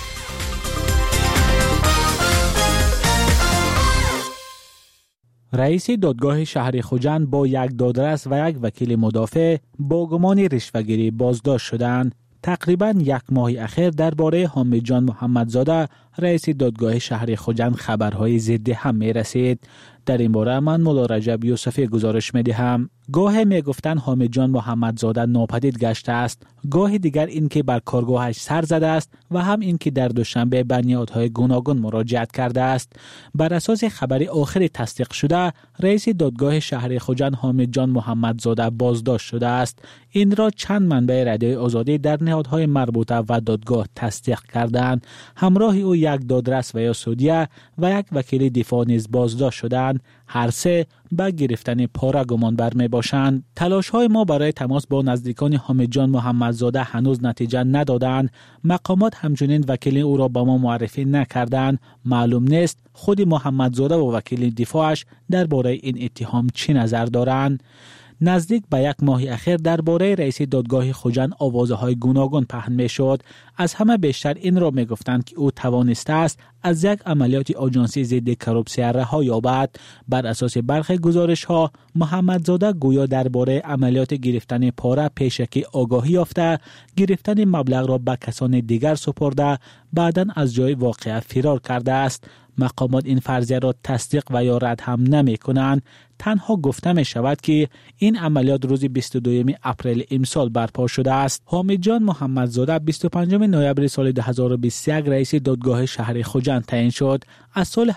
رئیس دادگاه شهر خوجند با یک دادرس و یک وکیل مدافع با گمان رشوه‌گیری بازداشت شدند. تقریباً یک ماه اخیر درباره حامد جان محمدزاده رئیس دادگاه شهر خوجند خبرهای ضد هم می رسید. در این باره من مولا رجب یوسفی گزارش می دهم. گاه می گفتن حامد جان محمدزاده ناپدید گشته است، گاه دیگر این که بر کارگاهش سر زده است و هم این که در دوشنبه به نهادهای گوناگون مراجعت کرده است. بر اساس خبر آخر تصدیق شده، رئیس دادگاه شهر خوجند حامد جان محمدزاده بازداشت شده است. این را چند منبع رادیو آزادی در نهادهای مربوطه و دادگاه تصدیق کردند. همراه او یک دادرس و یا سودیه و یک وکیل دفاع نیز بازداشت شدند. هر سه به گرفتن پاره گمان بر می باشند. تلاش های ما برای تماس با نزدیکان حامد جان محمدزاده هنوز نتیجه ندادند. مقامات همچنین وکیل او را به ما معرفی نکردند. معلوم نیست خود محمدزاده و وکیل دفاعش درباره این اتهام چی نظر دارند. نزدیک به یک ماه اخیر درباره رئیس دادگاه خوجند آوازهای گوناگون پهن می شد. از همه بیشتر این را می گفتند که او توانسته است از یک عملیات آژانسی ضد کروپسیون رها یابد. بر اساس برخی گزارش ها محمدزاده گویا درباره عملیات گرفتن پاره پیشکی آگاهی یافته، گرفتن مبلغ را به کسان دیگر سپرده، بعداً از جای واقعه فرار کرده است. مقامات این فرضیه را تصدیق و یا رد هم نمی کنند. تنها گفته می شود که این عملیات روز 22 اپریل امسال برپا شده است. حامد جان محمدزاده 25 نوامبر سال 2021 رئیس دادگاه شهر خوجند تعیین شد. از سال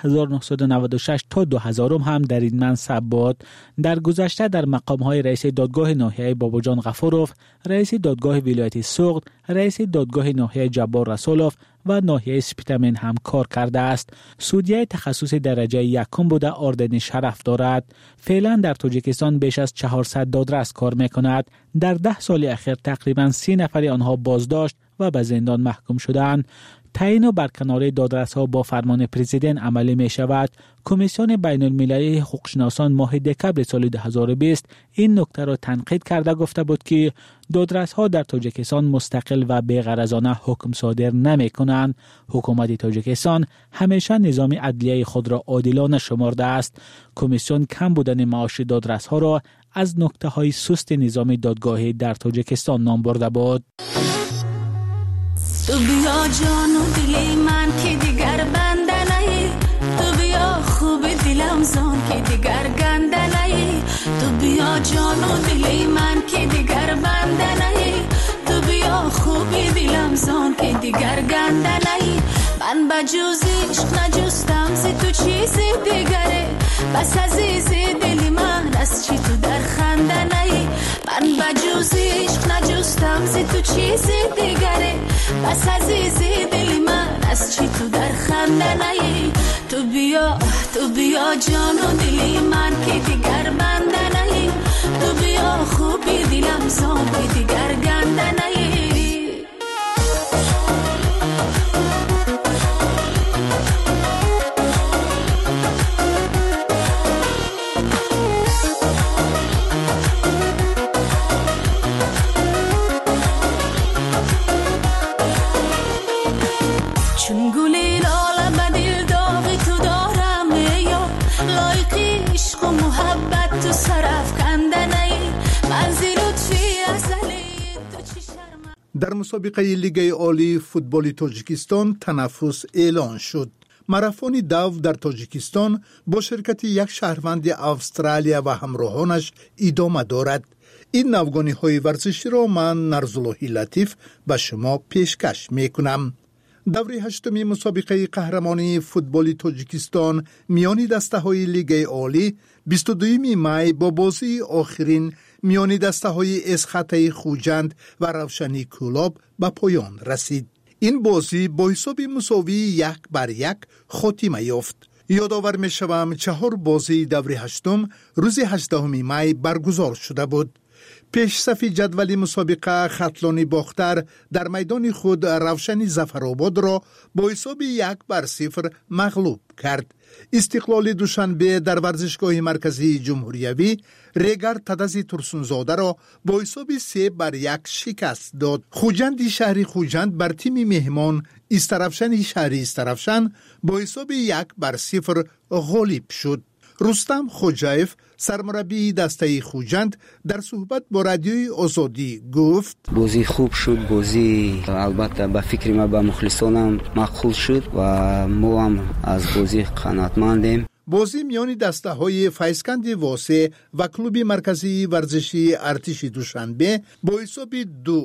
1996 تا 2000 هم در این منصب بود. در گذشته در مقام‌های رئیس دادگاه ناحیه باباجان غفوروف، رئیس دادگاه ولایت سوغد، رئیس دادگاه ناحیه جبار رسولوف و ناحیه سپیتامین هم کار کرده است. سودیه تخصص درجه یکم بوده اردن شرف دارد. فعلا در تاجیکستان بیش از 400 دادرس کار میکند. در 10 سال اخیر تقریباً 30 نفر آنها بازداشت و به زندان محکوم شدند. تعیین و برکناری دادرس‌ها با فرمان پرزیدنت عملی می شود. کمیسیون بین المللی حقوقشناسان ماه دکبر سال 2020 این نکته را تنقید کرده گفته بود که دادرس‌ها در تاجیکستان مستقل و بی‌غرضانه حکم صادر نمی کنند. حکومت تاجیکستان همیشه نظام عدلیه خود را عادلانه شمرده است. کمیسیون کم بودن معاش دادرس‌ها را از نکته‌های سست نظام دادگاهی در تاجیکستان نام برده بود. تو بیا جان و دلی من که دیگر بنده نهی، تو بیا خوب دلم زان که دیگر گنده نهی، تو بیا جان و دلی من که دیگر بنده نهی، تو بیا خوب دلم زان که دیگر گنده نهی. من به جز عشق نجستم زی تو چیزی دیگره، بس عزیز دلی من از چی تو در خنده نهی. من به جز عشق نجستم زی تو چیزی دیگره، بس عزیز دلی من از چی تو در خنده نهی. تو بیا جان و دلی من که دیگر بنده نهی، تو بیا خوبی دلم زان که دیگر گنده نهی. چون گلی لاله به دل داغی تو دارم یا لایقی عشق و محبت تو سرف کنده نی، منزل لطفی ازلی تو چی شرم. در مسابقه لیگ عالی فوتبال تاجیکستان تنفس اعلان شد. ماراتون دو در تاجیکستان با شرکت یک شهروند استرالیا و همراهانش ادامه دارد. این نوگانی های ورزشی را من نرزاللهی لطیف به شما پیشکش می کنم. دوره هشتمی مسابقه قهرمانی فوتبال تاجیکستان میان دسته های لیگ عالی 22 می با بازی آخرین میان دسته های اسخطه خوجند و روشنی کلاب به پایان رسید. این بازی با حساب مساوی 1-1 خاتمه یافت. یادآور می شوم 4 بازی دوره هشتم روز 18 می برگزار شده بود. پیش صف جدول مسابقه خطلانی باختر در میدان خود روشنی ظفرآباد را با حساب 1-0 مغلوب کرد. استقلال دوشنبه در ورزشگاه مرکزی جمهوریوی ریگر تدزی ترسونزاده را با حساب 3-1 شکست داد. خوجند شهری خوجند بر تیم مهمان استرفشن شهری استرفشن با حساب 1-0 غالب شد. رستم خوجایف سرمربی دسته خوجند در صحبت با رادیوی آزادی گفت بازی خوب شد، بازی البته به فکر ما به مخلصانم مقبول شد و ما هم از بازی قناعتمندیم. بازی میان دسته های فیضکند واسه و کلوب مرکزی ورزشی ارتش دوشنبه با حساب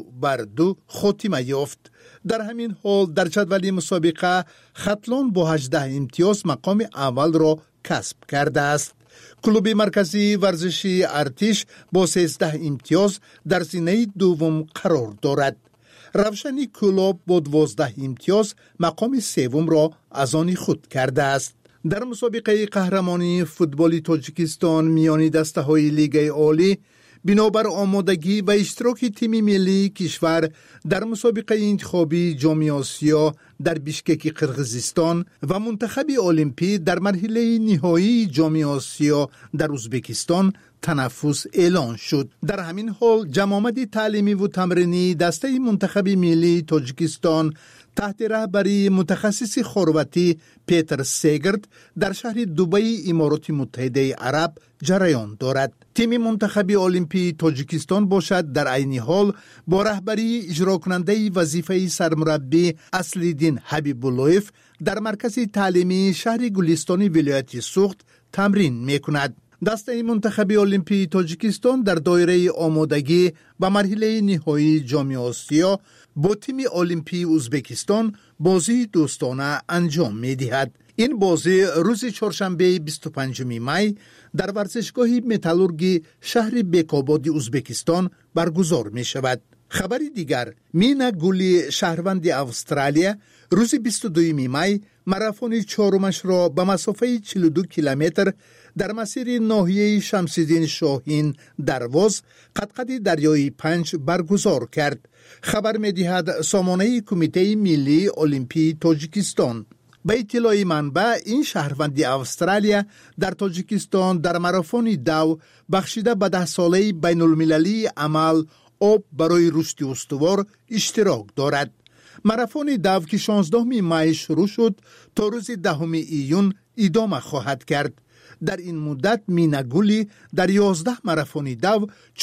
2-2 خاتمه یافت. در همین حال در جدول مسابقه ختلان با 18 امتیاز مقام اول را کسب کرده است. کلوب مرکزی ورزشی ارتش با 13 امتیاز در زینه دوم قرار دارد. روشنی کلوب با 12 امتیاز مقام سوم را از آن خود کرده است. در مسابقه قهرمانی فوتبال تاجیکستان میان دسته های لیگ عالی بنابر آمادگی و اشتراک تیم ملی کشور در مسابقه انتخابی جام آسیا در بیشکک قرقیزستان و منتخب المپی در مرحله نهایی جام آسیا در ازبکستان تنفس اعلان شد. در همین حال جمع‌آمد تعلیمی و تمرینی دسته منتخب ملی تاجیکستان تحت رهبری متخصص خرواتی پیتر سیگرد در شهر دبی امارات متحده عرب جریان دارد. تیم منتخب المپی تاجیکستان باشد در عین حال با رهبری اجرا کننده وظیفه سرمربی اصلیدین حبیب‌اللهیف در مرکز تعلیمی شهر گلستان ولایت سوخت تمرین می‌کند. دسته منتخب المپی تاجیکستان در دایره آمادگی و مرحله نهایی جام آسیا با تیم المپی ازبکستان بازی دوستانه انجام می‌دهد. این بازی روز چهارشنبه 25 می در ورزشگاه متالورگی شهر بیکاباد ازبکستان برگزار می شود. خبر دیگر، مینا گولی شهروند استرالیا روز 22 می ماراتون چهارمش را به مسافه 42 کیلومتر در مسیر ناحیه شمس‌الدین شاهین درواز قطقد دریای پنج برگزار کرد. خبر می‌دهد سامانه کمیته ملی المپی تاجیکستان. به اطلاع منبع این شهروند استرالیا در تاجیکستان در ماراتون دو بخشیده به 10 ساله بین المللی عمل آب برای رشد استوار اشتراک دارد. ماراتون دو که 16 می شروع شد تا روز 10 ایون ادامه خواهد کرد. در این مدت مینا گولی در 11 ماراتون دو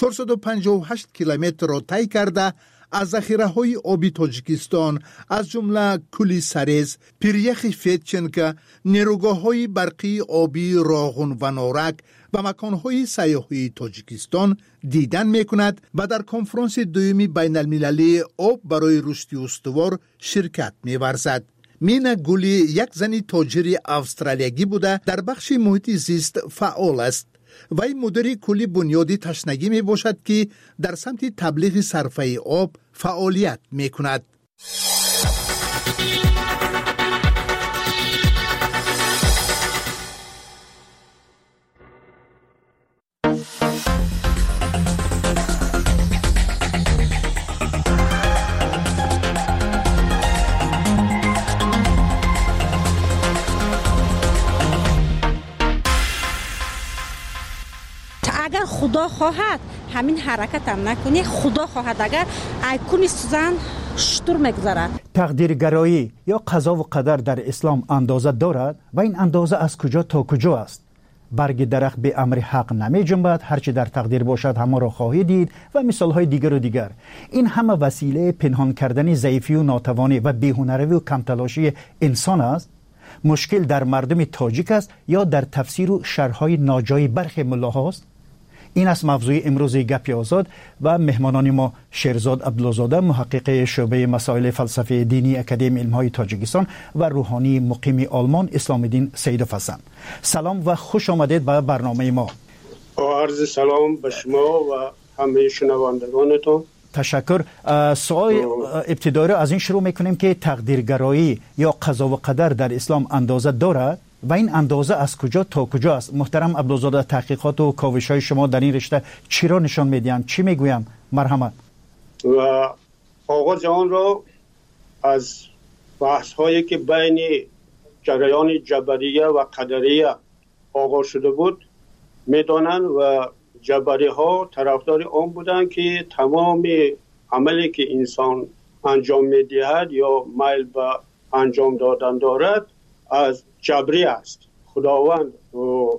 458 کیلومتر را طی کرده از ذخیره‌های آبی تاجیکستان از جمله کولی سرز، پیریخ فیتچنکا، نیروگاه‌های برقی آبی راغون و نارک و مکان‌های سیاحی تاجیکستان دیدن می‌کند و در کنفرانس دومی بین المللی آب برای رشد استوار شرکت می‌ورزد. مینا گولی یک زن تاجر استرالیایی بوده در بخش محیط زیست فعال است. وی مدیر کلی بنیادی تشنگی می باشد که در سمت تبلیغ صرفه آب فعالیت می کند. خدا خواهد همین حرکت هم نکنی، خدا خواهد اگر ایکون سوزن شطور میگذارد. تقدیرگرایی یا قضا و قدر در اسلام اندازه دارد و این اندازه از کجا تا کجا است؟ برگ درخت به امر حق نمی جنبد، هرچه در تقدیر باشد همه را خواهی دید و مثالهای دیگر و دیگر. این همه وسیله پنهان کردن ضعیفی و ناتوانی و بی‌هنری و کمتلاشی انسان است. مشکل در مردم تاجیک است یا در تفسیر و شرح‌های ناجای برخی ملاهاست؟ این است موضوع امروز گپ آزاد و مهمانان ما شیرزاد عبدالله‌زاده محقق شعبه مسائل فلسفه دینی اکادمی علم‌های تاجیکستان و روحانی مقیم آلمان اسلام الدین سیدوف هستند. سلام و خوش آمدید به برنامه ما. عرض سلام به شما و همه شنوندگانتون. تشکر. سوال ابتدایی را از این شروع میکنیم که تقدیرگرایی یا قضا و قدر در اسلام اندازه دارد و این اندازه از کجا تا کجا است؟ محترم عبدالله‌زاده، تحقیقات و کاوش‌های شما در این رشته چی را نشان می‌دهند؟ چی میگویم؟ مرحمت. و آغاز آن را از بحث‌هایی که بین جریان جبریه و قدریه آغاز شده بود می‌دانند و جبری‌ها طرفدار آن بودند که تمام عملی که انسان انجام می‌دهد یا میل به انجام دادن دارد از جبری است. خداوند و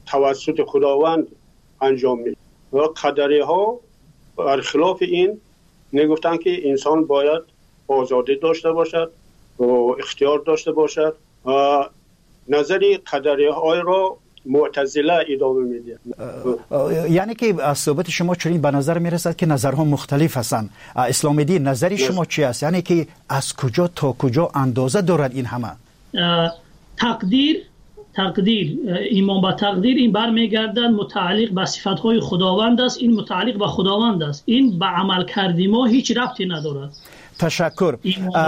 توسط خداوند انجام میشه و قدری ها برخلاف این نگفتن که انسان باید آزادی داشته باشد و اختیار داشته باشد و نظری قدری های را معتزله ادامه میده. یعنی که از صحبت شما چنین به نظر میرسد که نظرها مختلف هستند. اسلام دین نظری شما چی است؟ یعنی که از کجا تا کجا اندازه دارد این همه؟ تقدیر ایمان به تقدیر این برمیگردد متعلق به صفاتهای خداوند است. این متعلق به خداوند است. این به عمل کردی ما هیچ ربطی ندارد. تشکر.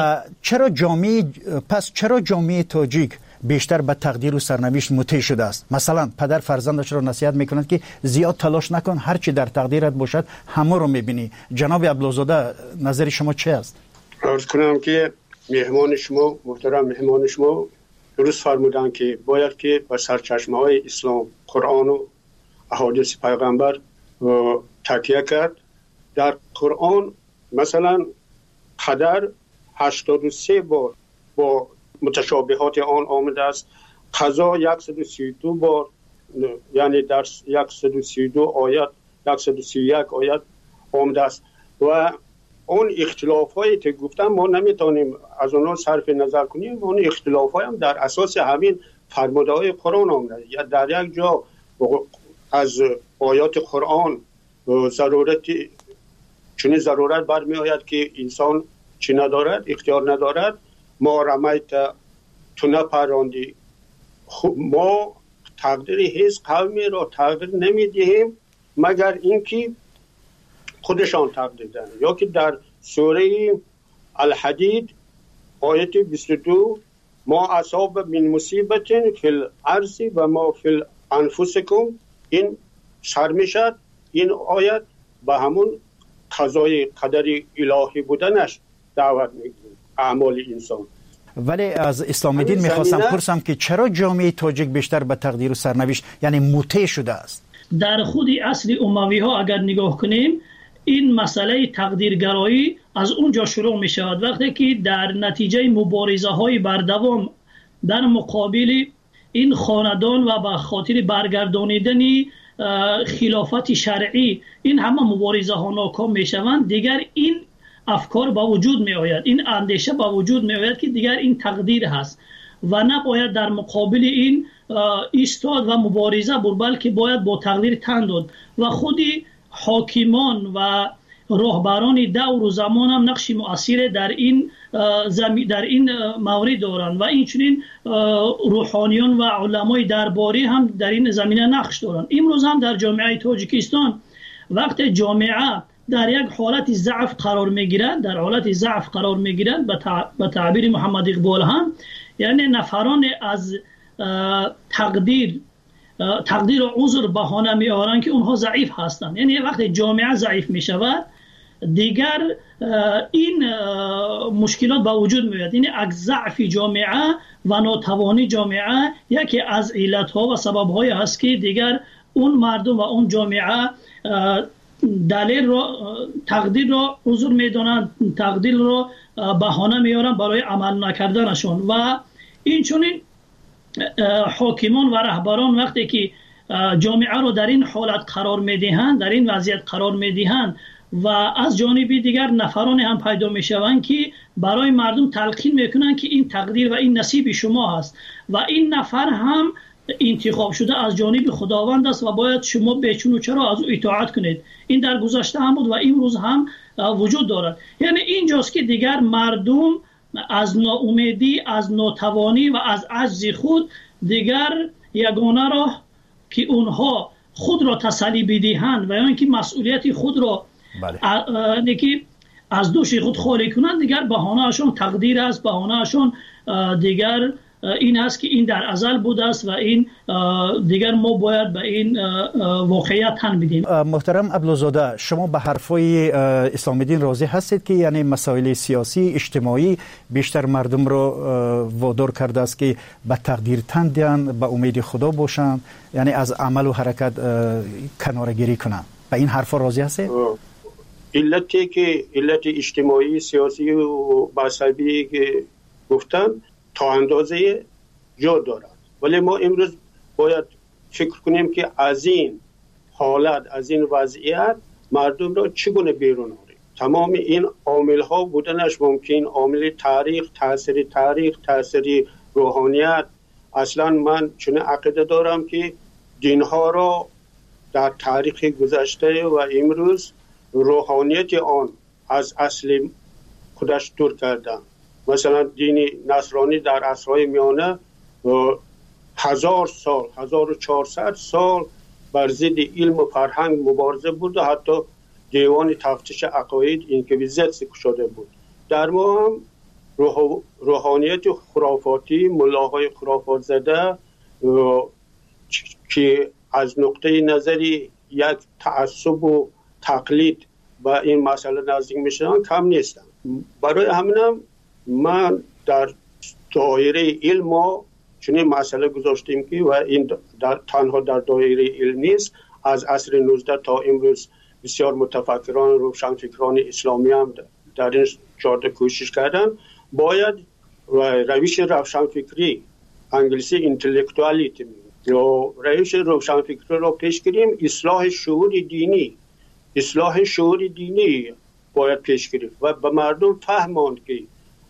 چرا جامعه تاجیک بیشتر به تقدیر و سرنوشت مطیع شده است؟ مثلا پدر فرزندش را نصیحت میکند که زیاد تلاش نکن، هر چی در تقدیرت باشد همه رو میبینی. جناب عبدالزاده نظر شما چه است؟ عرض کنم که محترم مهمان شما درست فرمودن که باید که به سرچشمه های اسلام، قرآن و احادیث پیغمبر تکیه کرد. در قرآن مثلا قدر 83 بار با متشابهات آن آمده است. قضا 132 بار، یعنی در 132 آیت 131 آیت آمده است و اون اختلاف هایی که گفتم ما نمیتونیم از اونها صرف نظر کنیم. اون اختلاف های هم در اساس همین فرموده های قرآن آمده. یا در یک جا از آیات قرآن چنین ضرورت برمی آید که انسان چی ندارد، اختیار ندارد. ما رمیت تو نپراندی. ما تقدیر هیچ قومی را تغییر نمیدهیم مگر اینکه خودشان تقدیر دهند. یا که در سوره الحدید آیت 22 ما اصاب من مصیبت فی الارض و ما فی انفسکم، این سر میشد. این آیت به همون قضای قدری الهی بودنش دعوت میگیره اعمال انسان. ولی از اسلام دین میخواستم پرسم که چرا جامعه تاجیک بیشتر به تقدیر و سرنوشت یعنی مطیع شده است؟ در خود اصل اموی ها اگر نگاه کنیم این مسئله تقدیرگرایی از اونجا شروع می شود. وقتی که در نتیجه مبارزه های بردوام در مقابل این خاندان و به خاطر برگردانیدن خلافت شرعی این همه مبارزه ها ناکام می شوند، دیگر این افکار با وجود می آید، این اندیشه با وجود می آید که دیگر این تقدیر هست و نباید در مقابل این ایستاد و مبارزه بود، بلکه باید با تقدیر تن داد. و خودی حاکمان و راهبران دور و زمان هم نقش مؤثر در این مورد دارند و اینچنین روحانیان و علمای درباری هم در این زمینه نقش دارند. امروز هم در جامعه تاجیکستان وقتی جامعه در یک حالت ضعف قرار میگیرند به تعبیر محمد اقبال هم، یعنی نفران از تقدیر و عذر بهانه میآورند که اونها ضعیف هستند. یعنی وقتی جامعه ضعیف می شود دیگر این مشکلات به وجود میاد. یعنی از ضعف جامعه و ناتوانی جامعه یکی از علتها و سببهای هست که دیگر اون مردم و اون جامعه دلیل را تقدیر را عذر میدانند، تقدیر را بهانه میارند برای عمل نکردنشون. و این چنین حاکمان و رهبران وقتی که جامعه را در این حالت قرار میدهند، در این وضعیت قرار میدهند و از جانبی دیگر نفران هم پیدا میشوند که برای مردم تلقین میکنند که این تقدیر و این نصیب شما هست و این نفر هم انتخاب شده از جانب خداوند است و باید شما بچون و چرا از او اطاعت کنید. این در گذشته هم بود و امروز هم وجود دارد. یعنی اینجاست که دیگر مردم از ناامیدی، از ناتوانی و از عجز خود دیگر یگانه راه که اونها خود را تسلی بدهند و یا اینکه مسئولیت خود را از دوش خود خالی کنند، دیگر بهانه‌شون تقدیر است، بهانه‌شون دیگر این است که این در ازل بوده است و این دیگر ما باید به این واقعیت تن بدیم. محترم عبدالزاده، شما به حرفای اسلام دین راضی هستید که یعنی مسائل سیاسی اجتماعی بیشتر مردم رو وادار کرده است که به تقدیر تن دهند، به امید خدا باشند، یعنی از عمل و حرکت کناره‌گیری کنند؟ به این حرفا راضی هستید؟ علتی که علت اجتماعی سیاسی و مذهبی که گفتن تا اندازه جا دارد، ولی ما امروز باید فکر کنیم که از این حالت، از این وضعیت مردم را چگونه بیرون آوریم. تمام این عامل ها بودنش ممکن، عامل تاریخ، تاثیر روحانیت. اصلا من چون عقیده دارم که دین ها را در تاریخ گذشته و امروز روحانیت آن از اصل خودش دور کردن. مثلا دین نصرانی در عصرهای میانه 1000 سال 1400 سال بر ضد علم و فرهنگ مبارزه بود و حتی دیوان تفتیش عقاید اینکویزیت شده بود. در ما هم روحانیت خرافاتی، ملاهای خرافات زده که از نقطه نظری یک تعصب و تقلید با این مسئله نزدیک میشن کم نیستن. برای همینم من در دایره علم چنین مسئله گذاشتیم که و این تنها در دایره علم نیست، از عصر 19 تا امروز بسیار متفکران روشنفکران اسلامی هم در این جاده کوشش کردن. باید روش روشنفکری، انگلیسی اینتלקچوالیتی یا روش روشنفکری را پیش گیریم. اصلاح شعور دینی باید پیش گرفت و به مردم فهماند که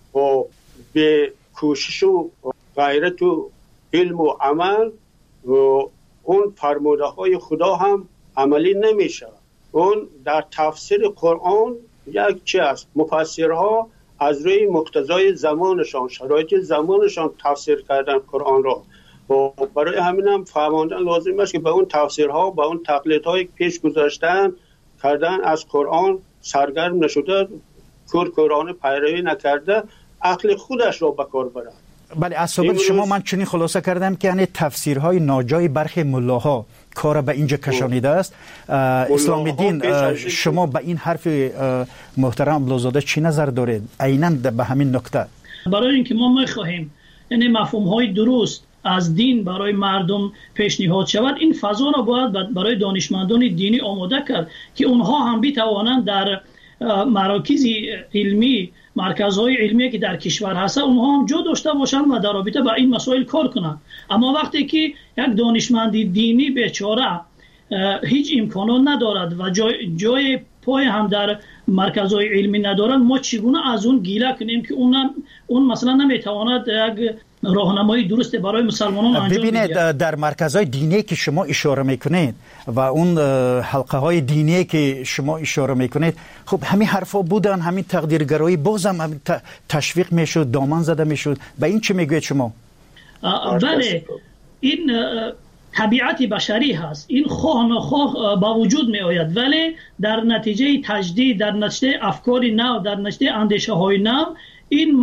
به کوشش و غیرت و علم و عمل و اون فرموده های خدا هم عملی نمیشه. اون در تفسیر قرآن یک چی است، مفسرها از روی مقتضای زمانشان، شرایط زمانشان تفسیر کردن قرآن را و برای همین هم فهماندن لازم است که به اون تفسیرها، به اون تقلیدهای پیش گذاشتن کردن از قرآن سرگرم نشده، قرآن پیروی نکرده، عقل خودش را به کار برد. بله، از صحبت شما من چنین خلاصه کردم که یعنی تفسیرهای ناجای برخی ملاها کار به اینجا کشانیده است. اسلام دین، شما به این حرف محترم عبدالزاده چی نظر دارید عیناً به همین نکته؟ برای اینکه ما می‌خواهیم یعنی مفهوم‌های درست از دین برای مردم پیشنهاد شود، این فضا را باید برای دانشمندان دینی آماده کرد که اونها هم بتوانند در مراکز علمی، مرکزهای علمی که در کشور هست اونها هم جا داشته باشند و در رابطه با این مسائل کار کنند. اما وقتی که یک دانشمند دینی بیچاره هیچ امکانات ندارد و جای پای هم در مرکزهای علمی ندارد، ما چگونه از اون گیله کنیم که اون مثلا نمیتواند یک راهنمایی درست برای مسلمانان انجام بده؟ ببینید، در مرکزهای دینی که شما اشاره میکنید و اون حلقه های دینی که شما اشاره میکنید، خب همین حرفا بودن، همین تقدیرگرایی بازم تشویق میشد، دامن زده میشد. به این چه میگوید شما؟ بله، این طبیعت بشری هست، این خواه نخواه با وجود می آید، ولی در نتیجه تجدید، در نتیجه افکار نو، در نتیجه اندیشه های نو این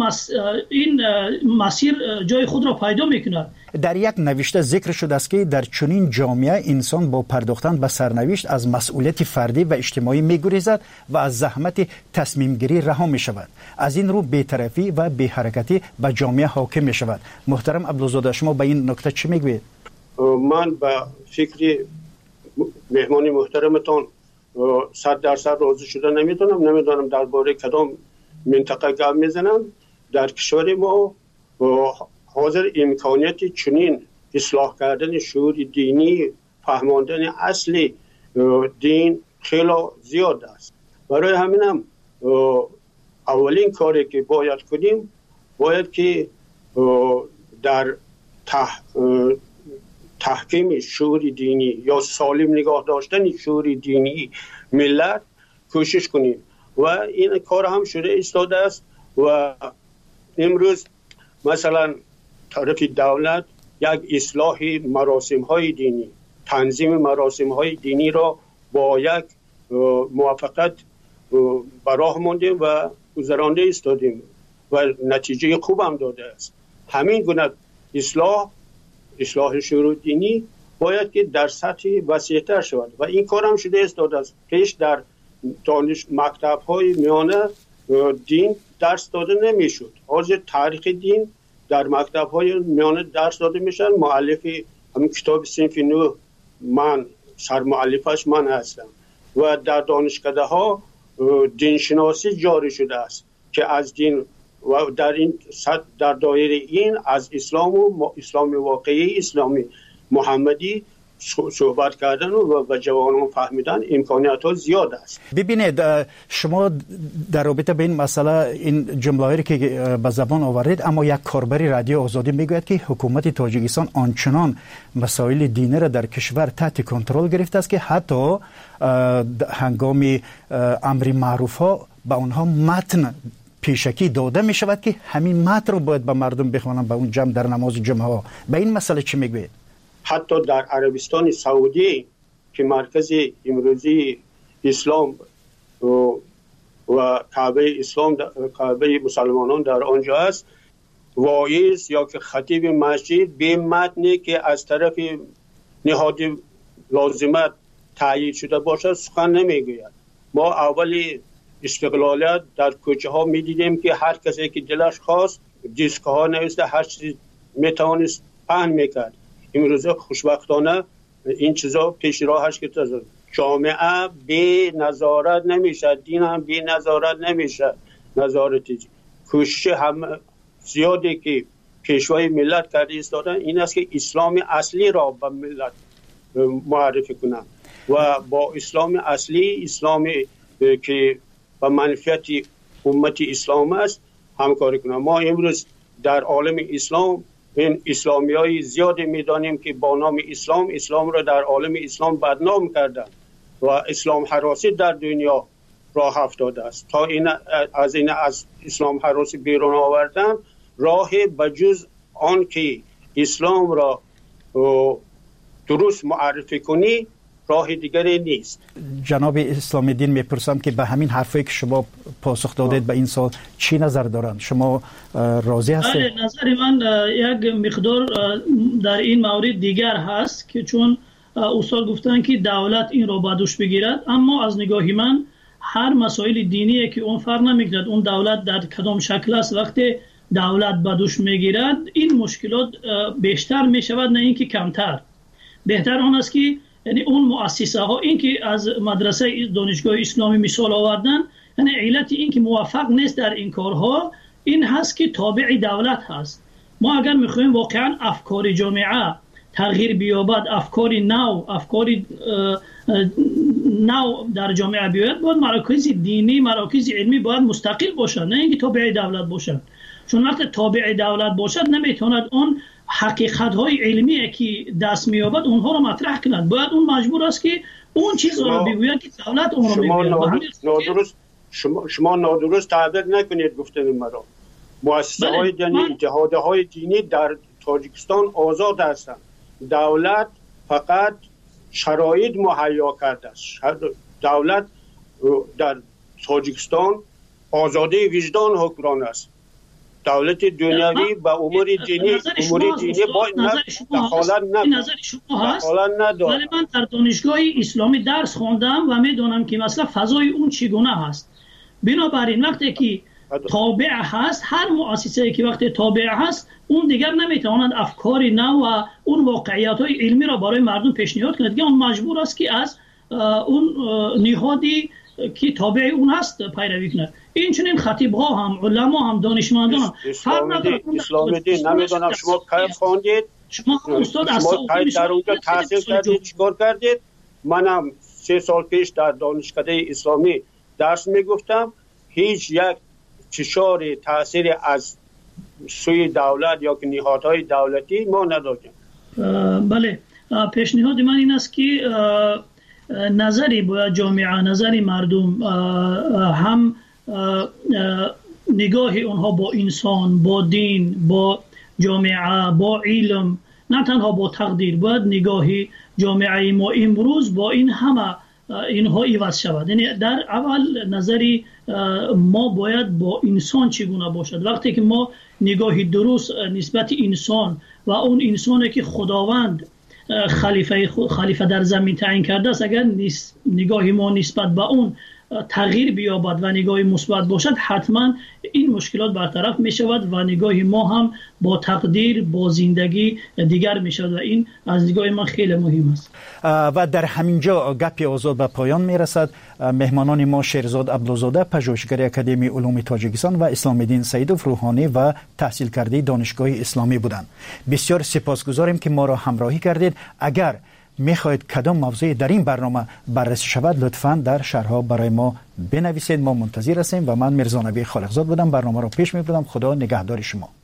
مسیر جای خود را پیدا میکند. در یک نوشته ذکر شده است که در چنین جامعه انسان با پرداختن به سرنوشت از مسئولیت فردی و اجتماعی میگریزد و از زحمت تصمیم گیری رها می شود. از این رو بی‌طرفی و بی‌حرکتی به جامعه حاکم می شود. محترم عبدالزاده، شما به این نکته چی میگوید؟ من به فکر مهمانی محترمتان 100% راضی شده نمیدونم درباره کدام منطقه گپ میزنم. در کشور ما حاضر امکانیت چنین اصلاح کردن شعور دینی، فهماندن اصل دین خیلی زیاد است. برای همینم اولین کاری که باید کنیم، باید که در تحکیم شعور دینی یا سالم نگاه داشتن شعور دینی ملت کوشش کنیم و این کار هم شده ایستاده است. و امروز مثلا طرف دولت یک اصلاح مراسم های دینی، تنظیم مراسم های دینی را با یک موافقت براه ماندیم و گذرانده ایستادیم و نتیجه خوب هم داده است. همین گونه اصلاح شعور دینی باید که در سطح وسیع‌تر شود و این کار هم شده ایستاده است. پیش در مکتب‌های میانه دین درس داده نمیشد. حاضر تاریخ دین در مکتب‌های میانه درس داده میشن. مؤلف همین کتاب صنف نو من سرمؤلفش من هستم و در دانشکده‌ها دینشناسی جاری شده است که از دین و در دایره این از اسلام و اسلام واقعی، اسلام محمدی صحبت کردن و به جوانان فهمیدن امکانیت ها زیاد است. ببینید شما در رابطه به این مسئله این جمله‌ای که به زبان آورید، اما یک کاربری رادیو آزادی میگوید که حکومت تاجیکستان آنچنان مسائل دینی را در کشور تحت کنترل گرفته است که حتی هنگام امر معروف ها به اونها متن پیشکی داده می شود که همین متن رو باید به مردم بخوانند به اون جمع در نماز جمعه ها. به این مسئله چی میگوید؟ حتی در عربستان سعودی که مرکز امروزی اسلام و کعبه اسلام، کعبه مسلمانان در آنجا است، واعظ یا که خطیب مسجد به متنی که از طرف نهاد لازمت تایید شده باشد سخن نمیگوید. ما اولی استقلالیت در کوچه ها می دیدیم که هر کسی که دلش خواست دیسک ها نوشته، هر چیزی میتوانست پهن میکرد. امروز خوشبختانه این چیزا پیش راهش که جامعه بی نظارت نمیشه، دین هم بی نظارت نمیشه. نظارتی کوشش هم زیادی که پیشوای ملت کرده ایستادن این است که اسلام اصلی را به ملت معرفی کنند و با اسلام اصلی، اسلامی که به منفعت امت اسلام است همکاری کنند. ما امروز در عالم اسلام این اسلامی های زیادی میدانیم که با نام اسلام را در عالم اسلام بدنام کردن و اسلام هراسی در دنیا راه افتاده است. تا از اسلام هراسی بیرون آوردن راه بجز آن که اسلام را درست معرفی کنی راه دیگری نیست. جناب اسلام الدین میپرسم که به همین حرفی که شما پاسخ دادید به این سال چی نظر دارند؟ شما راضی هستید؟ نظر من یک مقدار در این مورد دیگر هست که چون استاد گفتن که دولت این را به دوش بگیرد، اما از نگاه من هر مسائل دینی که اون فرق نمیکند اون دولت در کدام شکل است، وقتی دولت به دوش میگیرد این مشکلات بیشتر میشود نه اینکه کمتر. بهتر آن است که یعنی اون مؤسسه ها این که از مدرسه دانشگاه اسلامی مثال آوردن، یعنی علت این که موفق نیست در این کارها این هست که تابع دولت هست. ما اگر میخوایم واقعا افکار جامعه تغییر بیابد، افکار نو در جامعه بیاید، باید مراکز دینی، مراکز علمی باید مستقل باشد، نه اینکه تابع دولت باشد. چون وقتی تابع دولت باشد نمیتواند اون حقیقت‌های علمی که دست می‌یابد اونها رو مطرح کند. باید اون مجبور است که اون چیزا رو بگوید که دولت اون رو بگوید. شما نادرست تعبیر نکنید گفتن مرا. مؤسسه‌های دینی، اتحادهای دینی در تاجیکستان آزاد هستند. دولت فقط شرایط مهیا کرده است. دولت در تاجیکستان آزادی وجدان حکمران است. دولت دنیوی به امور دینی باید دخالت ندارد. ولی من در دانشگاه اسلامی درس خواندم و میدونم که مثلا فضای اون چگونه هست. بنابراین وقتی که تابع هست، هر مؤسسه‌ای که وقتی تابع هست اون دیگر نمیتواند افکار نو و اون واقعیت‌های علمی را برای مردم پیشنهاد کند. دیگه اون مجبور است که از اون نهادی که تابع اون هست پیروی کند. این چنین خطیب‌ها هم، علما هم، دانشمندان هم اسلام دین نمیدونم شما کی خواندید، شما استاد از در اونجا تحصیل کردید، چیکار کردید؟ منم 3 سال پیش در دانشکده اسلامی درس میگفتم، هیچ یک فشار تاثیر از سوی دولت یا که نهادهای دولتی ما نداشتیم. بله، پیشنهاد من این است که نظری باید جامعه، نظری مردم، هم نگاه اونها با انسان، با دین، با جامعه، با علم، نه تنها با تقدیر، باید نگاهی جامعه ما امروز با این همه اینها عوض شود. یعنی در اول نظری ما باید با انسان چگونه باشد. وقتی که ما نگاهی درست نسبت انسان و اون انسانی که خداوند خلیفه در زمین تعیین کرده است، اگر نگاهی ما نسبت به اون تغییر بیابد و نگاهی مثبت باشد، حتما این مشکلات برطرف می شود و نگاه ما هم با تقدیر، با زندگی دیگر می شود و این از نگاه من خیلی مهم است. و در همینجا گپی آزاد به پایان می رسد. مهمانان ما شیرزاد عبدالزاده، پژوهشگر اکادمی علوم تاجیکستان و اسلام الدین سیدوف، روحانی و تحصیل کرده دانشگاه اسلامی بودند. بسیار سپاسگزاریم که ما را همراهی کردید. اگر میخواهید کدام موضوع در این برنامه بررسی شود لطفاً در شرح‌ها برای ما بنویسید. ما منتظر هستیم و من میرزا نبی خالقزاد بودم، برنامه رو پیش میبردم. خدا نگهدار شما.